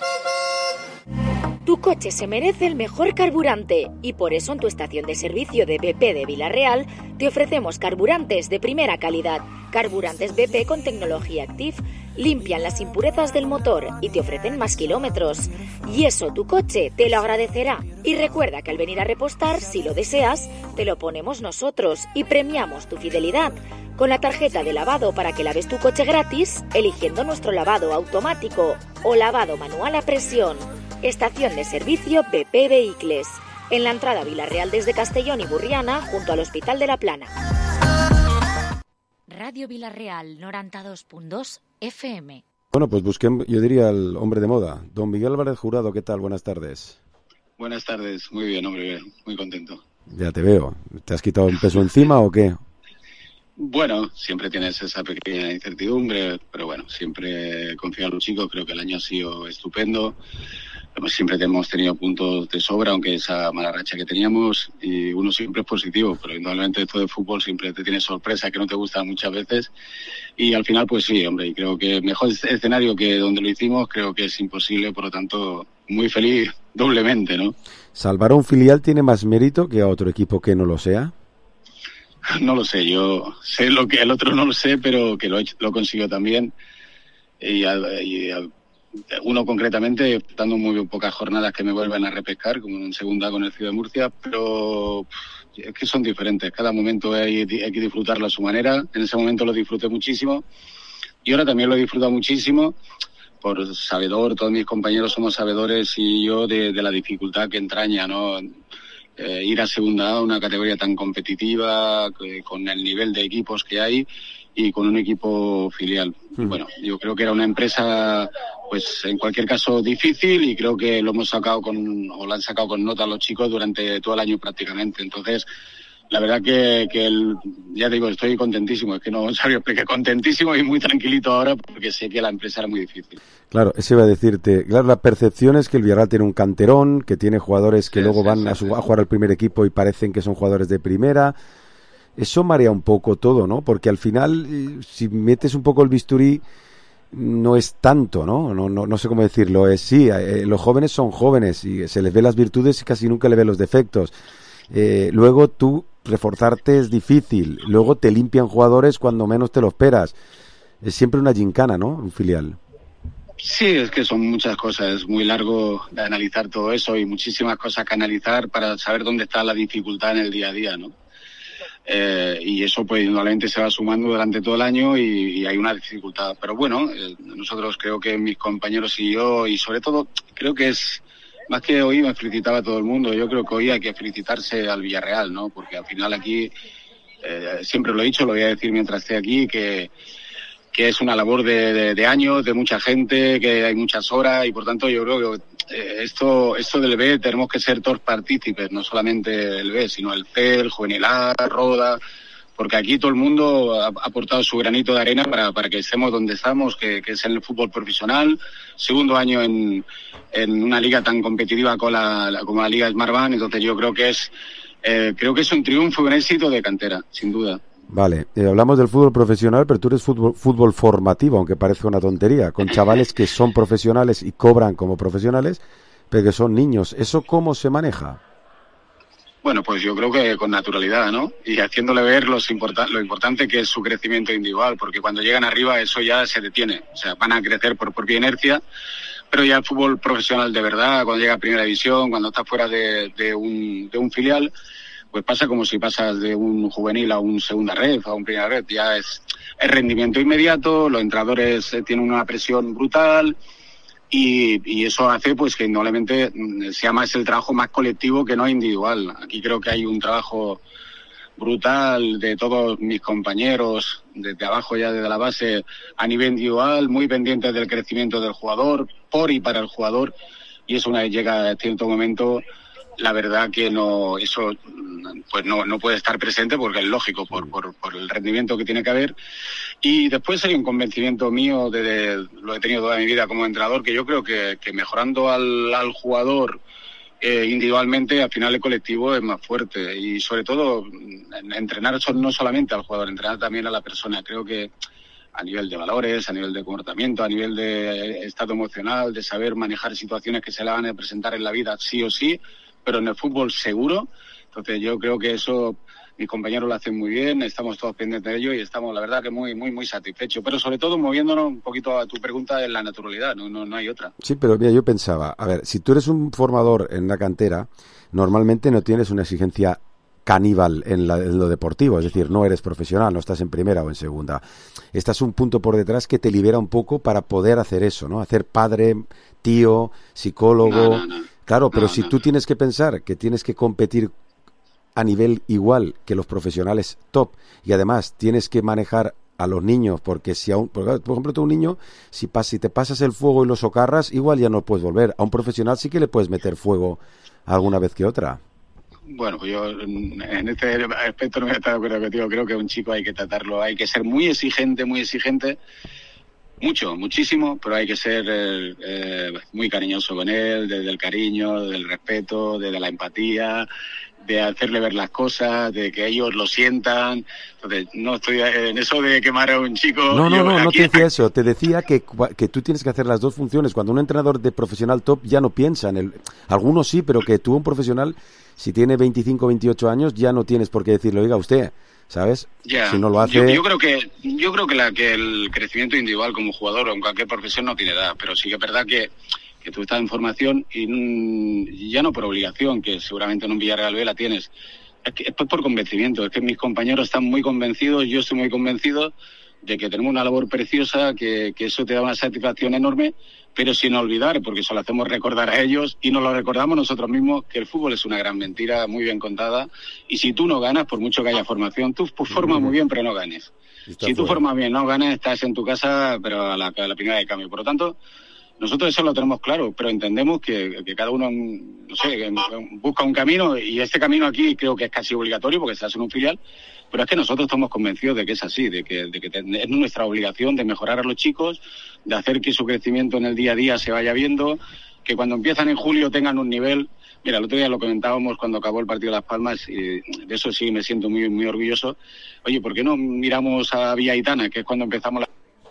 Speaker 26: Tu coche se merece el mejor carburante y por eso en tu estación de servicio de B P de Villarreal te ofrecemos carburantes de primera calidad. Carburantes B P con tecnología Active limpian las impurezas del motor y te ofrecen más kilómetros. Y eso tu coche te lo agradecerá. Y recuerda que al venir a repostar, si lo deseas, te lo ponemos nosotros y premiamos tu fidelidad con la tarjeta de lavado para que laves tu coche gratis eligiendo nuestro lavado automático o lavado manual a presión. Estación de servicio B P Vehicles, en la entrada Villarreal desde Castellón y Burriana, junto al Hospital de la Plana.
Speaker 9: Radio Villarreal noranta-dos punt dos F M.
Speaker 1: Bueno, pues busquem, yo diría, al hombre de moda. Don Miguel Álvarez Jurado, ¿qué tal? Buenas tardes.
Speaker 27: Buenas tardes, muy bien, hombre, muy contento.
Speaker 1: Ya te veo. ¿Te has quitado un peso encima o qué?
Speaker 27: Bueno, siempre tienes esa pequeña incertidumbre, pero bueno, siempre confío en los chicos, creo que el año ha sido estupendo. Siempre hemos tenido puntos de sobra, aunque esa mala racha que teníamos, y uno siempre es positivo, pero indudablemente esto de fútbol siempre te tiene sorpresa que no te gustan muchas veces, y al final pues sí, hombre, y creo que mejor escenario que donde lo hicimos creo que es imposible, por lo tanto muy feliz doblemente, ¿no?
Speaker 1: ¿Salvar a un filial tiene más mérito que a otro equipo que no lo sea?
Speaker 27: No lo sé, yo sé lo que el otro no lo sé, pero que lo, he, lo consiguió también, y, y, y uno concretamente, dando muy pocas jornadas que me vuelven a repescar, como en segunda con el Ciudad de Murcia, pero es que son diferentes. Cada momento hay, hay que disfrutarlo a su manera. En ese momento lo disfruté muchísimo y ahora también lo he disfrutado muchísimo, por sabedor, todos mis compañeros somos sabedores y yo de, de la dificultad que entraña, ¿no? eh, ir a segunda A, una categoría tan competitiva, que, con el nivel de equipos que hay y con un equipo filial. Mm. Bueno, yo creo que era una empresa, pues en cualquier caso difícil, y creo que lo hemos sacado con, o lo han sacado con nota los chicos durante todo el año prácticamente. Entonces, la verdad que, que el, ya digo, estoy contentísimo, es que no sabía explicar, contentísimo y muy tranquilito ahora porque sé que la empresa era muy difícil.
Speaker 1: Claro, eso iba a decirte, claro, la percepción es que el Villarreal tiene un canterón, que tiene jugadores que sí, luego sí, van sí, a, su, a jugar al primer equipo y parecen que son jugadores de primera. Eso marea un poco todo, ¿no? Porque al final, si metes un poco el bisturí, no es tanto, ¿no? No, no, no sé cómo decirlo, es sí, eh, los jóvenes son jóvenes y se les ve las virtudes y casi nunca le ven los defectos. Eh, luego tú reforzarte es difícil, luego te limpian jugadores cuando menos te lo esperas. Es siempre una gincana, ¿no? Un filial.
Speaker 27: Sí, es que son muchas cosas, es muy largo de analizar todo eso y muchísimas cosas que analizar para saber dónde está la dificultad en el día a día, ¿no? Eh, y eso pues indudablemente se va sumando durante todo el año y, y hay una dificultad. Pero bueno, eh, nosotros creo que mis compañeros y yo, y sobre todo creo que es más que hoy me felicitaba a todo el mundo, yo creo que hoy hay que felicitarse al Villarreal, ¿no? Porque al final aquí, eh, siempre lo he dicho, lo voy a decir mientras esté aquí, que, que es una labor de, de, de años, de mucha gente, que hay muchas horas y por tanto yo creo que eh, esto esto del B tenemos que ser todos partícipes, no solamente el B, sino el C, el Juvenil A, Roda, porque aquí todo el mundo ha aportado su granito de arena para, para que estemos donde estamos, que, que es en el fútbol profesional, segundo año en, en una liga tan competitiva como la, la, como la Liga Smartbank. Entonces yo creo que es eh, creo que es un triunfo y un éxito de cantera, sin duda.
Speaker 1: Vale, eh, hablamos del fútbol profesional, pero tú eres fútbol, fútbol formativo, aunque parezca una tontería, con chavales que son profesionales y cobran como profesionales, pero que son niños. ¿Eso cómo se maneja?
Speaker 27: Bueno, pues yo creo que con naturalidad, ¿no? Y haciéndole ver los importa- lo importante que es su crecimiento individual, porque cuando llegan arriba eso ya se detiene. O sea, van a crecer por propia inercia, pero ya el fútbol profesional de verdad, cuando llega a primera división, cuando está fuera de, de, un, de un filial, pues pasa como si pasas de un juvenil a un segunda red, a un primera red. Ya es, es rendimiento inmediato, los entrenadores tienen una presión brutal. Y, y eso hace pues que indudablemente sea más el trabajo más colectivo que no individual. Aquí creo que hay un trabajo brutal de todos mis compañeros, desde abajo ya desde la base, a nivel individual, muy pendientes del crecimiento del jugador, por y para el jugador, y eso una vez llega a cierto momento, la verdad que no, eso pues no, no puede estar presente porque es lógico por, por, por el rendimiento que tiene que haber. Y después hay un convencimiento mío, de, de lo he tenido toda mi vida como entrenador, que yo creo que, que mejorando al, al jugador eh, individualmente, al final el colectivo es más fuerte. Y sobre todo, entrenar no solamente al jugador, entrenar también a la persona. Creo que a nivel de valores, a nivel de comportamiento, a nivel de estado emocional, de saber manejar situaciones que se le van a presentar en la vida sí o sí, pero en el fútbol seguro. Entonces yo creo que eso mis compañeros lo hacen muy bien, estamos todos pendientes de ello y estamos, la verdad, que muy muy muy satisfechos. Pero sobre todo moviéndonos un poquito a tu pregunta en la naturalidad, no, no, no hay otra.
Speaker 1: Sí, pero mira, yo pensaba, a ver, si tú eres un formador en la cantera, normalmente no tienes una exigencia caníbal en, la, en lo deportivo, es decir, no eres profesional, no estás en primera o en segunda. Estás un punto por detrás que te libera un poco para poder hacer eso, ¿no? Hacer padre, tío, psicólogo.
Speaker 27: No, no, no.
Speaker 1: Claro, pero
Speaker 27: no,
Speaker 1: si
Speaker 27: no.
Speaker 1: tú tienes que pensar que tienes que competir a nivel igual que los profesionales top y además tienes que manejar a los niños, porque si a un, por ejemplo tú un niño, si, pas, si te pasas el fuego y lo socarras, igual ya no puedes volver. A un profesional sí que le puedes meter fuego alguna vez que otra.
Speaker 27: Bueno, pues yo en este aspecto no me he estado de acuerdo contigo. Creo que a un chico hay que tratarlo, hay que ser muy exigente, muy exigente, mucho, muchísimo, pero hay que ser eh, eh, muy cariñoso con él, desde el cariño, del respeto, desde la empatía, de hacerle ver las cosas, de que ellos lo sientan. Entonces, no estoy en eso de quemar a un chico.
Speaker 1: No, no,
Speaker 27: yo,
Speaker 1: no,
Speaker 27: aquí,
Speaker 1: no te decía eso. Te decía que, que tú tienes que hacer las dos funciones. Cuando un entrenador de profesional top ya no piensa en el... Algunos sí, pero que tú, un profesional, si tiene veinticinco, veintiocho años, ya no tienes por qué decirle, oiga, usted, ¿sabes?
Speaker 27: Ya.
Speaker 1: Si no lo hace...
Speaker 27: Yo, yo creo que yo creo que, la, que el crecimiento individual como jugador o en cualquier profesión no tiene edad, pero sí que es verdad que que tú estás en formación y mm, ya no por obligación, que seguramente en un Villarreal B la tienes, es que es por convencimiento, es que mis compañeros están muy convencidos, yo estoy muy convencido de que tenemos una labor preciosa, que, que eso te da una satisfacción enorme, pero sin olvidar, porque eso lo hacemos recordar a ellos y nos lo recordamos nosotros mismos, que el fútbol es una gran mentira, muy bien contada, y si tú no ganas, por mucho que haya formación, tú pues, formas muy bien, pero no ganes.
Speaker 1: Está
Speaker 27: si tú
Speaker 1: fuera.
Speaker 27: formas bien, no ganas, estás en tu casa, pero a la, a la primera de cambio. Por lo tanto, nosotros eso lo tenemos claro, pero entendemos que, que cada uno, no sé, busca un camino, y este camino aquí creo que es casi obligatorio porque se hace en un filial, pero es que nosotros estamos convencidos de que es así, de que, de que es nuestra obligación de mejorar a los chicos, de hacer que su crecimiento en el día a día se vaya viendo, que cuando empiezan en julio tengan un nivel. Mira, el otro día lo comentábamos cuando acabó el partido de Las Palmas, y de eso sí me siento muy, muy orgulloso. Oye, ¿por qué no miramos a Villaitana, que es cuando empezamos la...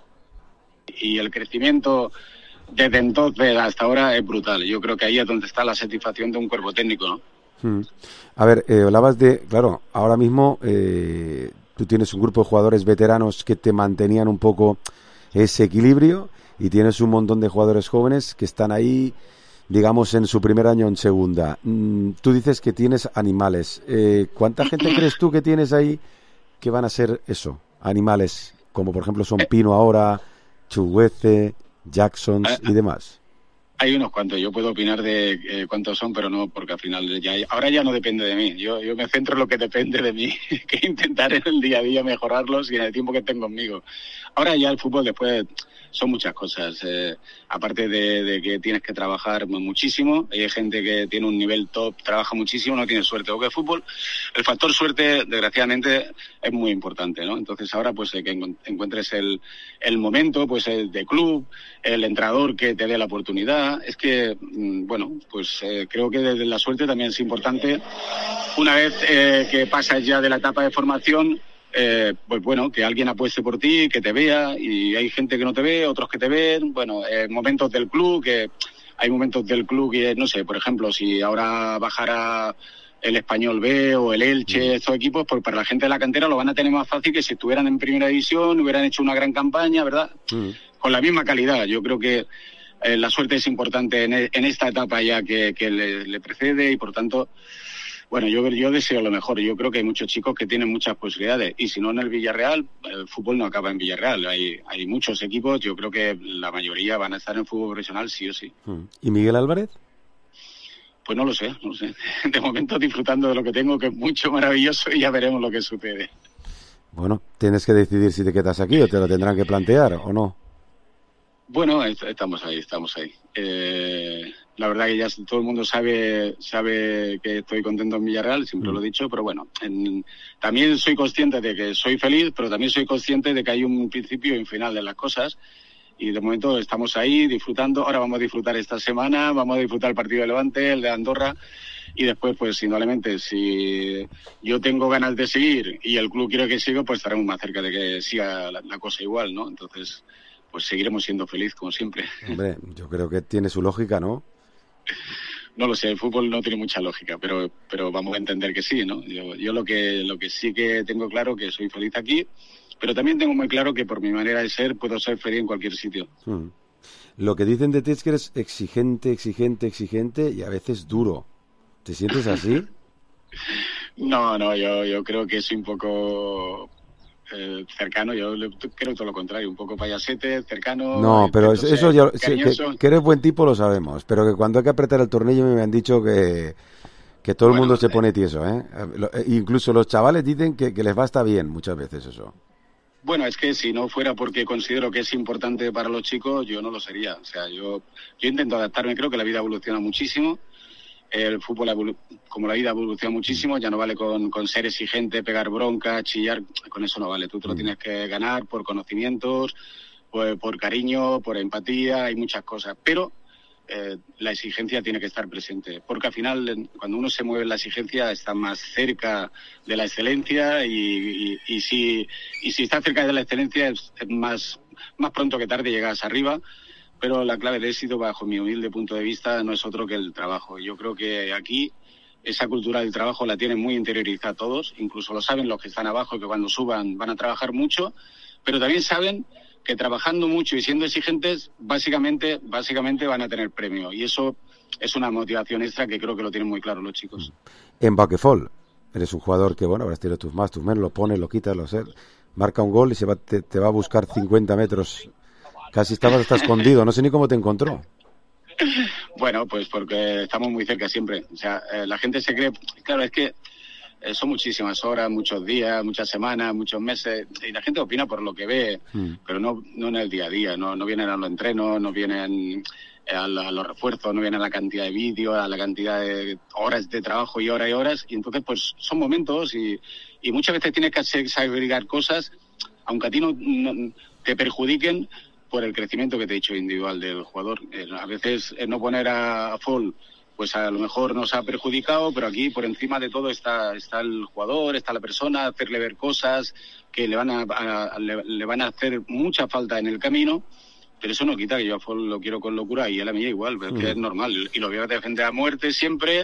Speaker 27: y el crecimiento desde entonces hasta ahora es brutal? Yo creo que ahí es donde está la satisfacción de un cuerpo técnico, ¿no?
Speaker 1: Hmm. A ver, eh, hablabas de, claro, ahora mismo eh, tú tienes un grupo de jugadores veteranos que te mantenían un poco ese equilibrio, y tienes un montón de jugadores jóvenes que están ahí, digamos, en su primer año en segunda. Mm, tú dices que tienes animales. Eh, ¿Cuánta gente crees tú que tienes ahí que van a ser eso, animales, como por ejemplo son Pino ahora, Chuguece, Jacksons y demás?
Speaker 27: Hay unos cuantos, yo puedo opinar de eh, cuántos son, pero no, porque al final ya ahora ya no depende de mí. Yo, yo me centro en lo que depende de mí, que intentar en el día a día mejorarlos y en el tiempo que tengo conmigo. Ahora ya el fútbol después son muchas cosas, eh, aparte de, de que tienes que trabajar muchísimo. Hay gente que tiene un nivel top, trabaja muchísimo, no tiene suerte. O que el fútbol, el factor suerte, desgraciadamente, es muy importante, ¿no? Entonces ahora pues eh, que encuentres el, el momento, pues el de club, el entrenador que te dé la oportunidad. Es que, bueno, pues eh, creo que desde la suerte también es importante. Una vez eh, que pasas ya de la etapa de formación, Eh, pues bueno, que alguien apueste por ti, que te vea, y hay gente que no te ve, otros que te ven, bueno, eh, momentos del club, que hay momentos del club que, no sé, por ejemplo, si ahora bajara el Español B o el Elche, estos equipos, pues para la gente de la cantera lo van a tener más fácil que si estuvieran en primera división, hubieran hecho una gran campaña, ¿verdad? Mm. Con la misma calidad. Yo creo que eh, la suerte es importante en, en esta etapa ya que, que le, le precede, y por tanto, bueno, yo, yo deseo lo mejor. Yo creo que hay muchos chicos que tienen muchas posibilidades, y si no en el Villarreal, el fútbol no acaba en Villarreal. Hay, hay muchos equipos, yo creo que la mayoría van a estar en fútbol profesional sí o sí.
Speaker 1: ¿Y Miguel Álvarez?
Speaker 27: Pues no lo sé, no lo sé. De momento disfrutando de lo que tengo, que es mucho maravilloso, y ya veremos lo que sucede.
Speaker 1: Bueno, tienes que decidir si te quedas aquí o te lo tendrán que plantear, ¿o no?
Speaker 27: Bueno, estamos ahí, estamos ahí. Eh, la verdad que ya todo el mundo sabe sabe que estoy contento en Villarreal, siempre mm. lo he dicho, pero bueno, en, también soy consciente de que soy feliz, pero también soy consciente de que hay un principio y un final de las cosas, y de momento estamos ahí disfrutando. Ahora vamos a disfrutar esta semana, vamos a disfrutar el partido de Levante, el de Andorra, y después, pues, indudablemente, si yo tengo ganas de seguir y el club quiere que siga, pues estaremos más cerca de que siga la, la cosa igual, ¿no? Entonces, pues seguiremos siendo feliz, como siempre.
Speaker 1: Hombre, yo creo que tiene su lógica, ¿no?
Speaker 27: No lo sé, el fútbol no tiene mucha lógica, pero pero vamos a entender que sí, ¿no? Yo, yo lo que lo que sí que tengo claro que soy feliz aquí, pero también tengo muy claro que por mi manera de ser puedo ser feliz en cualquier sitio.
Speaker 1: Hmm. Lo que dicen de ti es que eres exigente, exigente, exigente y a veces duro. ¿Te sientes así?
Speaker 27: No, no, yo yo creo que soy un poco Eh, cercano. Yo creo todo lo contrario, un poco payasete, cercano.
Speaker 1: No, pero eso, eso ya, sí, que, que eres buen tipo lo sabemos, pero que cuando hay que apretar el tornillo me han dicho que, que todo bueno, el mundo se pone tieso, ¿eh? Incluso los chavales dicen que, que les va hasta bien muchas veces eso.
Speaker 27: Bueno, es que si no fuera porque considero que es importante para los chicos, yo no lo sería. O sea, yo, yo intento adaptarme, creo que la vida evoluciona muchísimo. El fútbol, como la vida evoluciona muchísimo, ya no vale con, con ser exigente, pegar bronca, chillar, con eso no vale. Tú te lo tienes que ganar por conocimientos, por, por cariño, por empatía, hay muchas cosas. Pero eh, la exigencia tiene que estar presente, porque al final, cuando uno se mueve en la exigencia, está más cerca de la excelencia, y, y, y, si, y si está cerca de la excelencia, es, es más, más pronto que tarde llegas arriba. Pero la clave de éxito, bajo mi humilde punto de vista, no es otro que el trabajo. Yo creo que aquí esa cultura del trabajo la tienen muy interiorizada todos, incluso lo saben los que están abajo, que cuando suban van a trabajar mucho, pero también saben que trabajando mucho y siendo exigentes, básicamente, básicamente van a tener premio. Y eso es una motivación extra que creo que lo tienen muy claro los chicos.
Speaker 1: En Baquefol, eres un jugador que, bueno, ahora tienes tus más, tus menos, lo pones, lo quitas, lo haces. marca un gol y se va, te, te va a buscar cincuenta metros. Casi estabas hasta escondido, no sé ni cómo te encontró.
Speaker 27: Bueno, pues porque estamos muy cerca siempre. O sea, eh, la gente se cree... Claro, es que eh, son muchísimas horas, muchos días, muchas semanas, muchos meses, y la gente opina por lo que ve, mm. pero no, no en el día a día. No, no vienen a los entrenos, no vienen a, la, a los refuerzos, no vienen a la cantidad de vídeos, a la cantidad de horas de trabajo y horas y horas. Y entonces, pues son momentos y, y muchas veces tienes que sacrificar cosas, aunque a ti no, no te perjudiquen, por el crecimiento que te he dicho individual del jugador. Eh, a veces eh, no poner a, a Fall, pues a lo mejor nos ha perjudicado, pero aquí por encima de todo está está el jugador, está la persona, hacerle ver cosas que le van a, a, a le, le van a hacer mucha falta en el camino, pero eso no quita que yo a Fall lo quiero con locura y él a mí igual, pero mm. es que es normal, y lo voy a defender a muerte siempre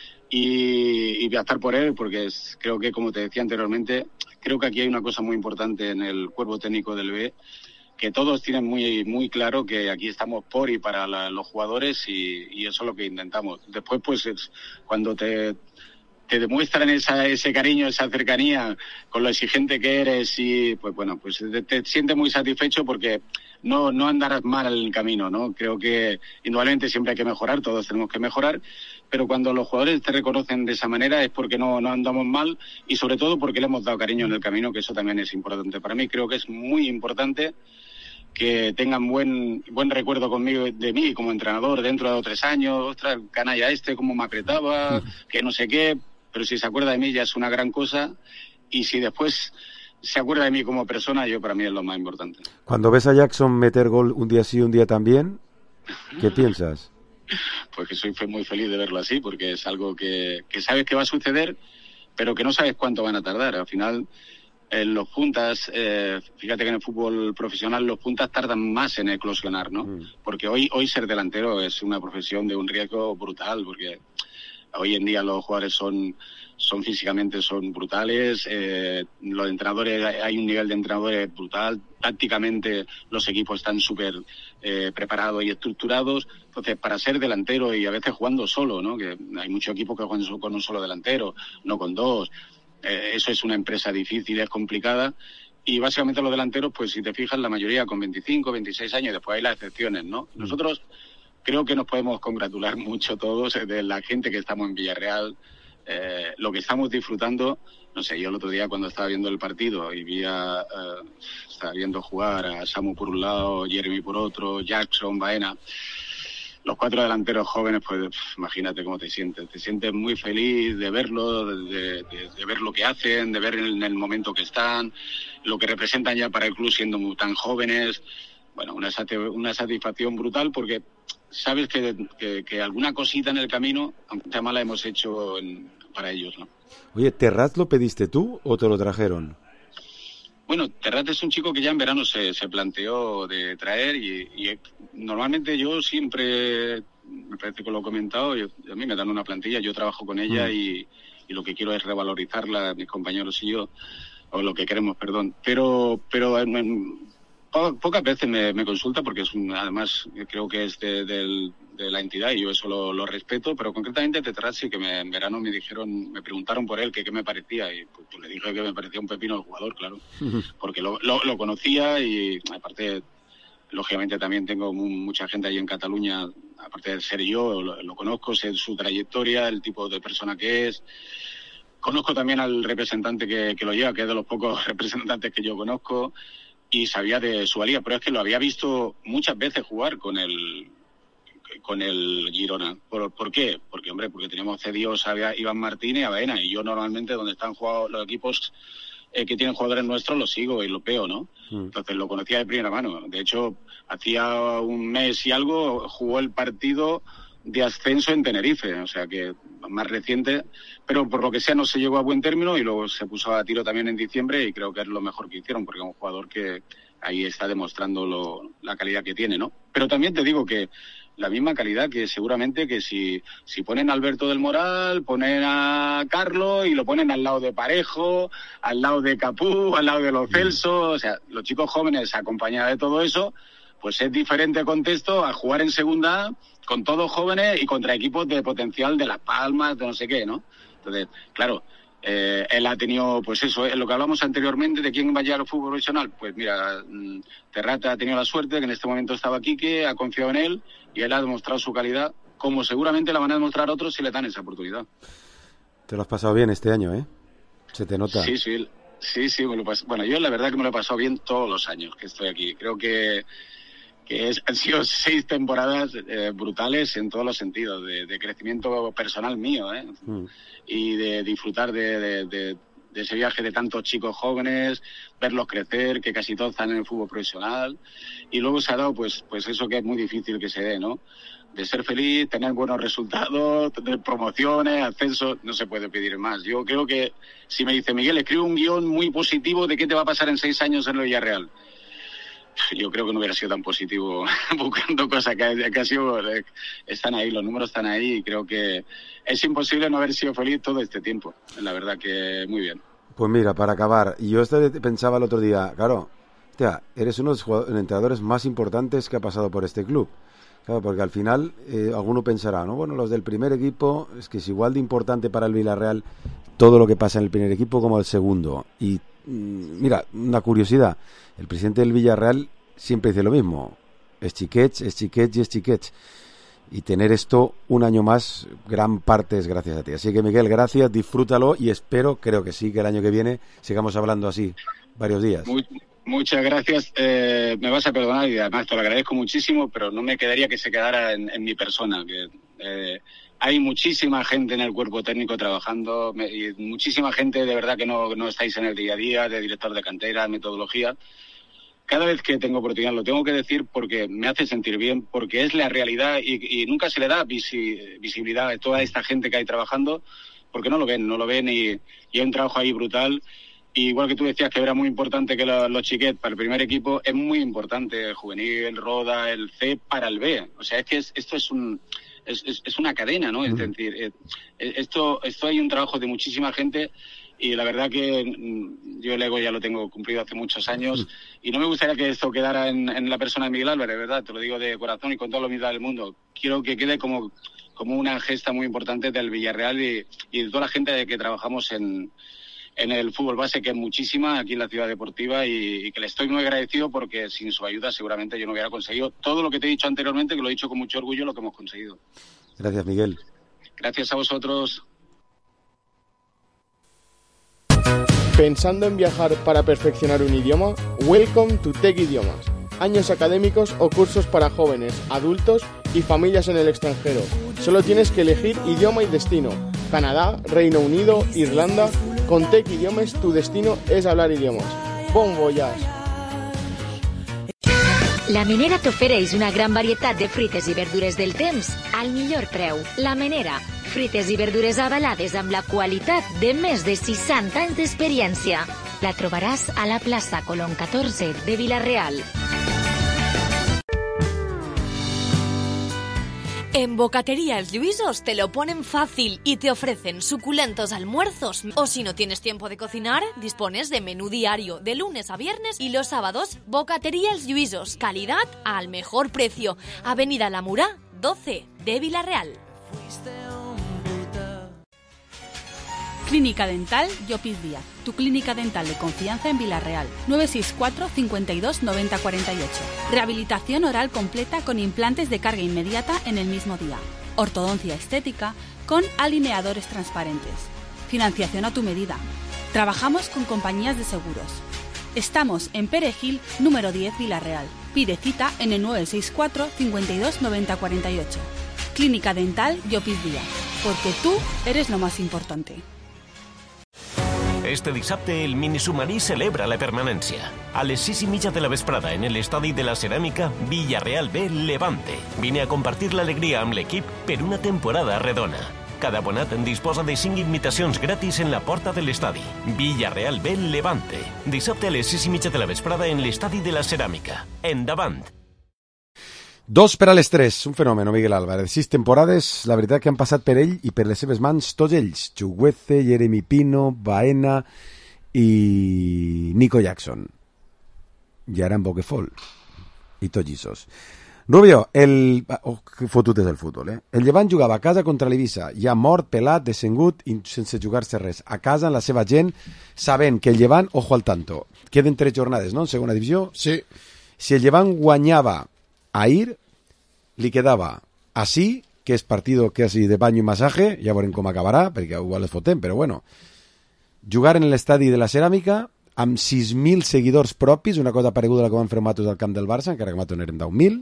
Speaker 27: y, y voy a estar por él, porque es, creo que, como te decía anteriormente, creo que aquí hay una cosa muy importante en el cuerpo técnico del B, que todos tienen muy muy claro que aquí estamos por y para la, los jugadores y, y eso es lo que intentamos. Después, pues, es cuando te, te demuestran esa, ese cariño, esa cercanía con lo exigente que eres y, pues bueno, pues te, te sientes muy satisfecho porque no no andarás mal en el camino, ¿no? Creo que indudablemente siempre hay que mejorar, todos tenemos que mejorar, pero cuando los jugadores te reconocen de esa manera es porque no, no andamos mal y sobre todo porque le hemos dado cariño en el camino, que eso también es importante. Para mí creo que es muy importante que tengan buen buen recuerdo conmigo de mí como entrenador dentro de dos o tres años, ostras, canalla este, cómo me apretaba, que no sé qué, pero si se acuerda de mí ya es una gran cosa y si después se acuerda de mí como persona, yo para mí es lo más importante.
Speaker 1: Cuando ves a Jackson meter gol un día sí, un día también, ¿qué piensas?
Speaker 27: Pues que soy muy feliz de verlo así, porque es algo que, que sabes que va a suceder, pero que no sabes cuánto van a tardar. Al final, en los puntas, eh, fíjate que en el fútbol profesional los puntas tardan más en eclosionar, ¿no? Mm. Porque hoy hoy ser delantero es una profesión de un riesgo brutal, porque hoy en día los jugadores son son físicamente son brutales, eh, los entrenadores, hay un nivel de entrenadores brutal, tácticamente los equipos están súper eh, preparados y estructurados, entonces para ser delantero y a veces jugando solo, ¿no? Que hay muchos equipos que juegan con un solo delantero, no con dos, eh, eso es una empresa difícil, es complicada. Y básicamente los delanteros, pues si te fijas, la mayoría con veinticinco, veintiséis años, después hay las excepciones, ¿no? Mm. Nosotros creo que nos podemos congratular mucho todos de la gente que estamos en Villarreal, eh, lo que estamos disfrutando. No sé, yo el otro día cuando estaba viendo el partido y vi a, uh, estaba viendo jugar a Samu por un lado, Jeremy por otro, Jackson, Baena, los cuatro delanteros jóvenes, pues imagínate cómo te sientes. Te sientes muy feliz de verlo, de, de, de ver lo que hacen, de ver en el momento que están, lo que representan ya para el club siendo muy, tan jóvenes. Bueno, una, una satisfacción brutal porque sabes que, que, que alguna cosita en el camino, aunque sea mala, hemos hecho en, para ellos, ¿no?
Speaker 1: Oye, ¿Terrat lo pediste tú o te lo trajeron?
Speaker 27: Bueno, Terrat es un chico que ya en verano se, se planteó de traer y, y normalmente yo siempre, me parece que lo he comentado, yo, a mí me dan una plantilla, yo trabajo con ella mm. y, y lo que quiero es revalorizarla, mis compañeros y yo, o lo que queremos, perdón, pero pero en, en, po, pocas veces me, me consulta porque es un, además creo que es de, de, de la entidad y yo eso lo, lo respeto, pero concretamente Terrat sí que me, en verano me dijeron, me preguntaron por él que qué me parecía y pues, pues le dije que me parecía un pepino el jugador, claro, porque lo, lo, lo conocía y aparte lógicamente también tengo mucha gente ahí en Cataluña, aparte de ser yo, lo, lo conozco, sé su trayectoria, el tipo de persona que es. Conozco también al representante que, que lo lleva, que es de los pocos representantes que yo conozco, y sabía de su valía, pero es que lo había visto muchas veces jugar con el con el Girona. ¿Por, ¿por qué? Porque, hombre, porque teníamos cedidos a Iván Martín y a Baena, y yo normalmente donde están jugados los equipos eh, que tienen jugadores nuestros los sigo y los veo, ¿no? Mm. Entonces lo conocía de primera mano. De hecho, hacía un mes y algo jugó el partido de ascenso en Tenerife, o sea que más reciente, pero por lo que sea no se llegó a buen término y luego se puso a tiro también en diciembre y creo que es lo mejor que hicieron porque es un jugador que ahí está demostrando lo, la calidad que tiene, ¿no? Pero también te digo que la misma calidad que seguramente que si, si ponen a Alberto del Moral, ponen a Carlos y lo ponen al lado de Parejo, al lado de Capú, al lado de Lo Celso, o sea, los chicos jóvenes acompañados de todo eso, pues es diferente contexto a jugar en segunda A con todos jóvenes y contra equipos de potencial de Las Palmas, de no sé qué, ¿no? Entonces, claro, Eh, él ha tenido, pues eso, eh, lo que hablamos anteriormente de quién va a llegar al fútbol profesional. Pues mira, Terrata ha tenido la suerte que en este momento estaba Quique, ha confiado en él y él ha demostrado su calidad, como seguramente la van a demostrar otros si le dan esa oportunidad.
Speaker 1: Te lo has pasado bien este año, ¿eh? Se te nota.
Speaker 27: Sí, sí, sí, sí, me lo pas... bueno, yo la verdad que me lo he pasado bien todos los años que estoy aquí. Creo que, que es, han sido seis temporadas eh, brutales en todos los sentidos, de, de crecimiento personal mío, ¿eh? Mm. Y de disfrutar de, de, de, de ese viaje de tantos chicos jóvenes, verlos crecer, que casi todos están en el fútbol profesional. Y luego se ha dado, pues, pues eso que es muy difícil que se dé, ¿no? De ser feliz, tener buenos resultados, tener promociones, ascensos, no se puede pedir más. Yo creo que si me dice, Miguel, escribe un guión muy positivo de qué te va a pasar en seis años en el Villarreal, yo creo que no hubiera sido tan positivo buscando cosas que, que ha sido, están ahí, los números están ahí y creo que es imposible no haber sido feliz todo este tiempo. La verdad que muy bien.
Speaker 1: Pues mira, para acabar, yo este pensaba el otro día, claro, hostia, eres uno de los jugadores, entrenadores más importantes que ha pasado por este club. Claro, porque al final eh, alguno pensará, ¿no? Bueno, los del primer equipo, es que es igual de importante para el Villarreal todo lo que pasa en el primer equipo como el segundo. Y mmm, mira, una curiosidad, el presidente del Villarreal siempre dice lo mismo, es xiquets, es xiquets y es xiquets. Y tener esto un año más, gran parte es gracias a ti. Así que Miguel, gracias, disfrútalo y espero, creo que sí, que el año que viene sigamos hablando así varios días.
Speaker 27: Muy... Muchas gracias, eh, me vas a perdonar y además te lo agradezco muchísimo, pero no me quedaría que se quedara en, en mi persona. Que, eh, hay muchísima gente en el cuerpo técnico trabajando, me, y muchísima gente de verdad que no, no estáis en el día a día, de director de cantera, metodología. Cada vez que tengo oportunidad lo tengo que decir porque me hace sentir bien, porque es la realidad y, y nunca se le da visi, visibilidad a toda esta gente que hay trabajando, porque no lo ven, no lo ven y, y hay un trabajo ahí brutal. Y igual que tú decías que era muy importante que los, los chiquets para el primer equipo, es muy importante el juvenil, el Roda, el C para el B. O sea, es que es, esto es un es, es, es una cadena, ¿no? Uh-huh. Es decir, eh, esto, esto hay un trabajo de muchísima gente y la verdad que mm, yo el ego ya lo tengo cumplido hace muchos años uh-huh. y no me gustaría que esto quedara en, en la persona de Miguel Álvarez, ¿verdad? Te lo digo de corazón y con toda la humildad del mundo. Quiero que quede como, como una gesta muy importante del Villarreal y, y de toda la gente de que trabajamos en... en el fútbol base, que es muchísima aquí en la ciudad deportiva y, y que le estoy muy agradecido porque sin su ayuda seguramente yo no hubiera conseguido todo lo que te he dicho anteriormente, que lo he dicho con mucho orgullo, lo que hemos conseguido.
Speaker 1: Gracias, Miguel.
Speaker 27: Gracias a vosotros.
Speaker 2: ¿Pensando en viajar para perfeccionar un idioma? Welcome to Tech Idiomas. Años académicos o cursos para jóvenes, adultos y familias en el extranjero. Solo tienes que elegir idioma y destino. Canadá, Reino Unido, Irlanda... Con Tech Idiomes tu destino es hablar idiomes. Bon voyage!
Speaker 26: La Menera t'ofereix una gran varietat de fruites i verdures del temps al millor preu. La Menera, fruites i verdures avalades amb la qualitat de més de seixanta anys d'experiència. La trobaràs a la plaça Colón catorze de Vila-real.
Speaker 4: En Bocatería Els Lluïsos te lo ponen fácil y te ofrecen suculentos almuerzos. O si no tienes tiempo de cocinar, dispones de menú diario de lunes a viernes y los sábados. Bocatería Els Lluïsos, calidad al mejor precio. Avenida La Murá, doce de Vila-real.
Speaker 16: Clínica Dental Llopis Díaz, tu clínica dental de confianza en Vila-real. nueve seis cuatro, cincuenta y dos, noventa cuarenta y ocho. Rehabilitación oral completa con implantes de carga inmediata en el mismo día. Ortodoncia estética con alineadores transparentes. Financiación a tu medida. Trabajamos con compañías de seguros. Estamos en Perejil, número diez, Vila-real. Pide cita en el nueve seis cuatro, cincuenta y dos, noventa cuarenta y ocho. Clínica Dental Llopis Díaz, porque tú eres lo más importante.
Speaker 5: Este dissabte el minisubmarí celebra la permanència. A les sis i mitja de la vesprada en el Estadi de la Ceràmica, Villarreal B Levante. Vine a compartir l'alegria amb l'equip per una temporada redona. Cada abonat disposa de cinc invitacions gratis en la porta de l'estadi. Villarreal B Levante. Dissabte a les sis i mitja de la vesprada en l'Estadi de la Ceràmica. Endavant!
Speaker 1: Dos per a les tres, un fenomen, Miguel Álvarez. Sis temporades, la veritat que han passat per ell i per les seves mans tots ells. Chuguece, Jeremy Pino, Baena i Nico Jackson. I ara en Boquefol. I tots lliços. Rubio, el... Oh, que fotut és el futbol, eh? El Llevant jugava a casa contra l'Eivissa, ja mort, pelat, descengut i sense jugar-se res. A casa, amb la seva gent, sabent que el Llevant, ojo al tanto, queden tres jornades, no?, en segona divisió.
Speaker 2: Sí.
Speaker 1: Si el Llevant guanyava ahir, li quedava així, que és partido quasi de banyo i massatge, ja veurem com acabarà, perquè igual es fotem, però bueno. Jugar en l'estadi de la Ceràmica amb sis mil seguidors propis, una cosa pareguda a la que van fer Matos al camp del Barça, encara que Matos n'eren deu mil.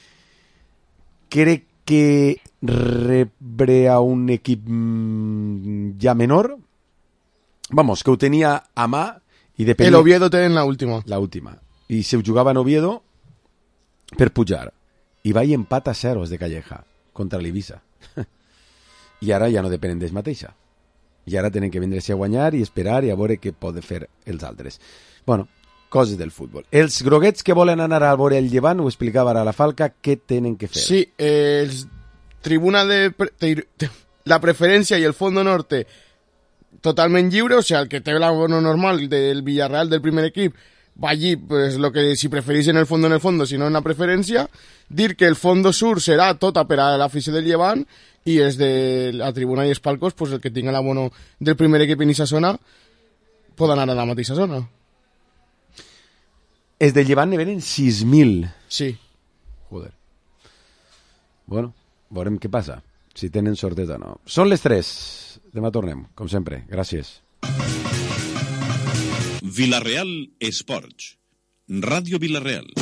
Speaker 1: Crec que rebre a un equip ja menor, vamos, que ho tenia a mà i depenia...
Speaker 2: El Oviedo té en la última.
Speaker 1: La última. I se ho jugava en Oviedo per pujar. I va i empat a zeros de Calleja contra l'Eivissa. I ara ja no depenen d'ells mateixa. I ara tenen que vindre-se a guanyar i esperar i a veure què poden fer els altres. Bueno, coses del futbol. Els groguets que volen anar a veure el Llevant, ho explicava ara la Falca, què tenen que fer?
Speaker 2: Sí, eh, els tribuna de, de la preferència i el Fondo Norte totalment lliure, o sigui, el que té l'abono normal del Villarreal del primer equip va allí, pues lo que si preferís en el fondo en el fondo, si no en la preferència. Dir que el Fondo Sur serà tota per a l'afició del Llevant i és de la tribuna i els palcos, pues el que tinga l'abono del primer equip en aquesta zona pot anar a la mateixa zona.
Speaker 1: Els del Llevant ne venen sis mil.
Speaker 2: Sí.
Speaker 1: Joder. Bueno, veurem què passa, si tenen sortet o no. Són les tres. Demà tornem, com sempre. Gràcies.
Speaker 23: Villarreal Esports. Ràdio Villarreal.